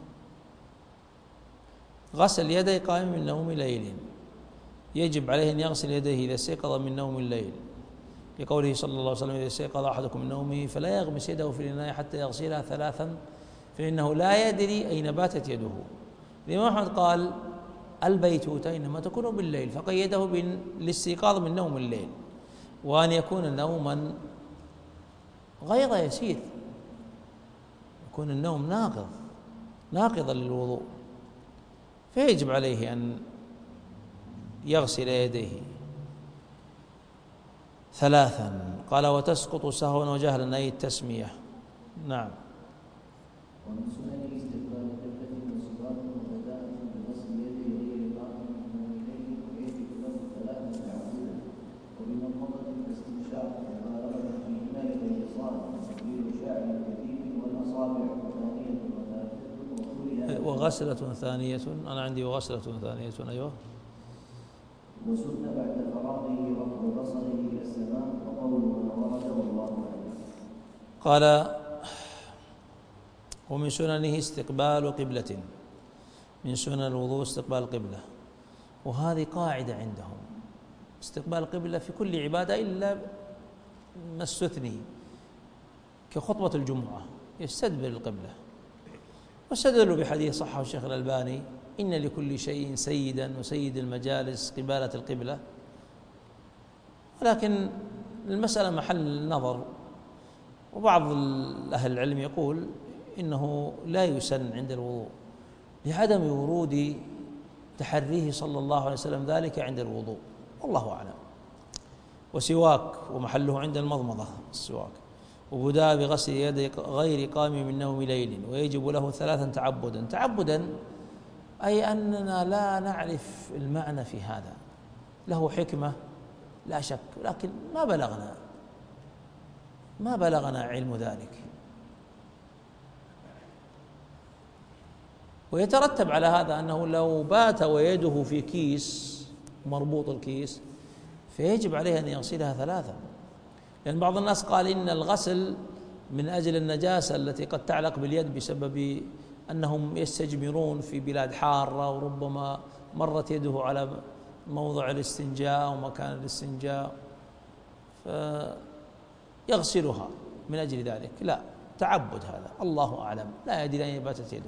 غسل يدي قائم من نوم ليل، يجب عليه أن يغسل يديه إذا استيقظ من نوم الليل، لقوله صلى الله عليه وسلم: إذا استيقظ أحدكم من نومه فلا يغمس يده في الإناء حتى يغسلها ثلاثا فإنه لا يدري أين باتت يده. الإمام أحمد قال: البيتوتة إنما تكون بالليل، فقيده بالاستيقاظ من نوم الليل، وأن يكون نوما غير يسير، يكون النوم ناقض ناقضا للوضوء، فيجب عليه أن يغسل يديه ثلاثا. قال: وتسقط سهوا وجهلا، أي التسمية. نعم. ومن سنن استقبال القبلة وصلاة وبداء بغسل يدي غير قائم من الليل، ويجب له ثلاثة تعبدا، وبمضمضة الاستنشاق ومبالغة في إمالة اليسار وتقليل شعر الكتيب والأصابع، وثانية وثالثة وغسلة ثانية. أنا عندي وغسلة ثانية. أيوه. وسن بعد فراغه رفع بصره إلى السماء، وقول ما ورد والله أعلم. قال: ومن سننه استقبال قبلة، من سنن الوضوء استقبال القبلة، وهذه قاعدة عندهم، استقبال القبلة في كل عبادة إلا ما استثني، كخطبة الجمعة يستدبر القبلة، واستدلوا بحديث صححه الشيخ الألباني: إن لكل شيء سيدا وسيد المجالس قبالة القبلة. ولكن المسألة محل نظر، وبعض أهل العلم يقول إنه لا يسن عند الوضوء لعدم ورود تحريه صلى الله عليه وسلم ذلك عند الوضوء، والله أعلم. وسواك ومحله عند المضمضة السواك، وبداء بغسل يد غير قام من نوم ليل، ويجب له ثلاثا تعبدا. تعبدا أي أننا لا نعرف المعنى في هذا، له حكمة لا شك، لكن ما بلغنا ما بلغنا علم ذلك. ويترتب على هذا أنه لو بات ويده في كيس مربوط الكيس فيجب عليه أن يغسلها ثلاثا، لأن بعض الناس قال إن الغسل من أجل النجاسة التي قد تعلق باليد بسبب أنهم يستجمرون في بلاد حارة، وربما مرت يده على موضع الاستنجاء ومكان الاستنجاء فيغسلها من أجل ذلك. لا، تعبد هذا، الله أعلم، لا يدري أين باتت يده.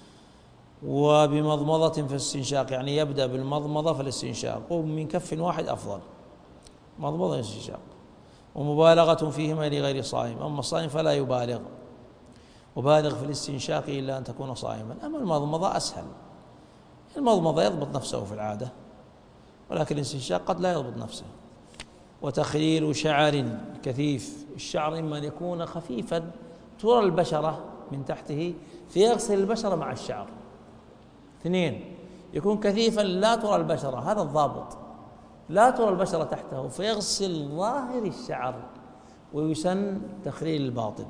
وبمضمضة في الاستنشاق، يعني يبدأ بالمضمضة في الاستنشاق، ومن كف واحد أفضل، مضمضة واستنشاق. ومبالغة فيهما لغير صائم، أما الصائم فلا يبالغ، وبالغ في الاستنشاق إلا أن تكون صائما. أما المضمضة أسهل، المضمضة يضبط نفسه في العادة، ولكن الاستنشاق قد لا يضبط نفسه. وتخليل شعر كثيف، الشعر إما أن يكون خفيفا ترى البشرة من تحته فيغسل البشرة مع الشعر. اثنين، يكون كثيفا لا ترى البشرة، هذا الضابط، لا ترى البشرة تحته فيغسل ظاهر الشعر. ويسن تخليل الباطن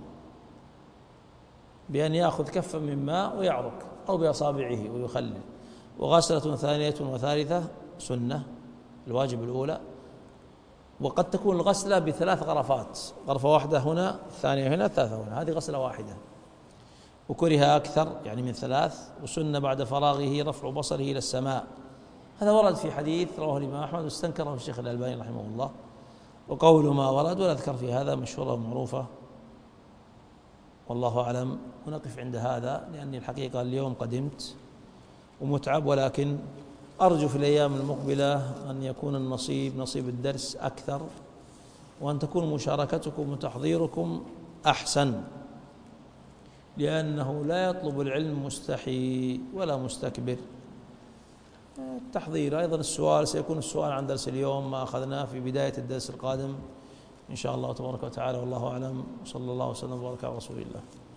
بأن يأخذ كفا من ماء ويعرك أو بأصابعه ويخلل. وغسلة ثانية وثالثة سنة، الواجب الأولى. وقد تكون الغسلة بثلاث غرفات، غرفة واحدة هنا، الثانية هنا، الثالثة هنا، هذه غسلة واحدة. وكره أكثر يعني من ثلاث. وسن بعد فراغه رفع بصره إلى السماء، هذا ورد في حديث رواه الإمام أحمد واستنكره الشيخ الألباني رحمه الله. وقول ما ورد ولا أذكر في هذا مشهورة ومعروفة، والله أعلم. ونقف عند هذا لأني الحقيقة اليوم قدمت ومتعب، ولكن أرجو في الأيام المقبلة أن يكون النصيب نصيب الدرس أكثر، وأن تكون مشاركتكم وتحضيركم أحسن، لأنه لا يطلب العلم مستحي ولا مستكبر. التحضير أيضا، السؤال سيكون السؤال عن درس اليوم ما أخذناه في بداية الدرس القادم إن شاء الله تبارك وتعالى، والله أعلم. صلى الله وسلم وبارك على رسول الله.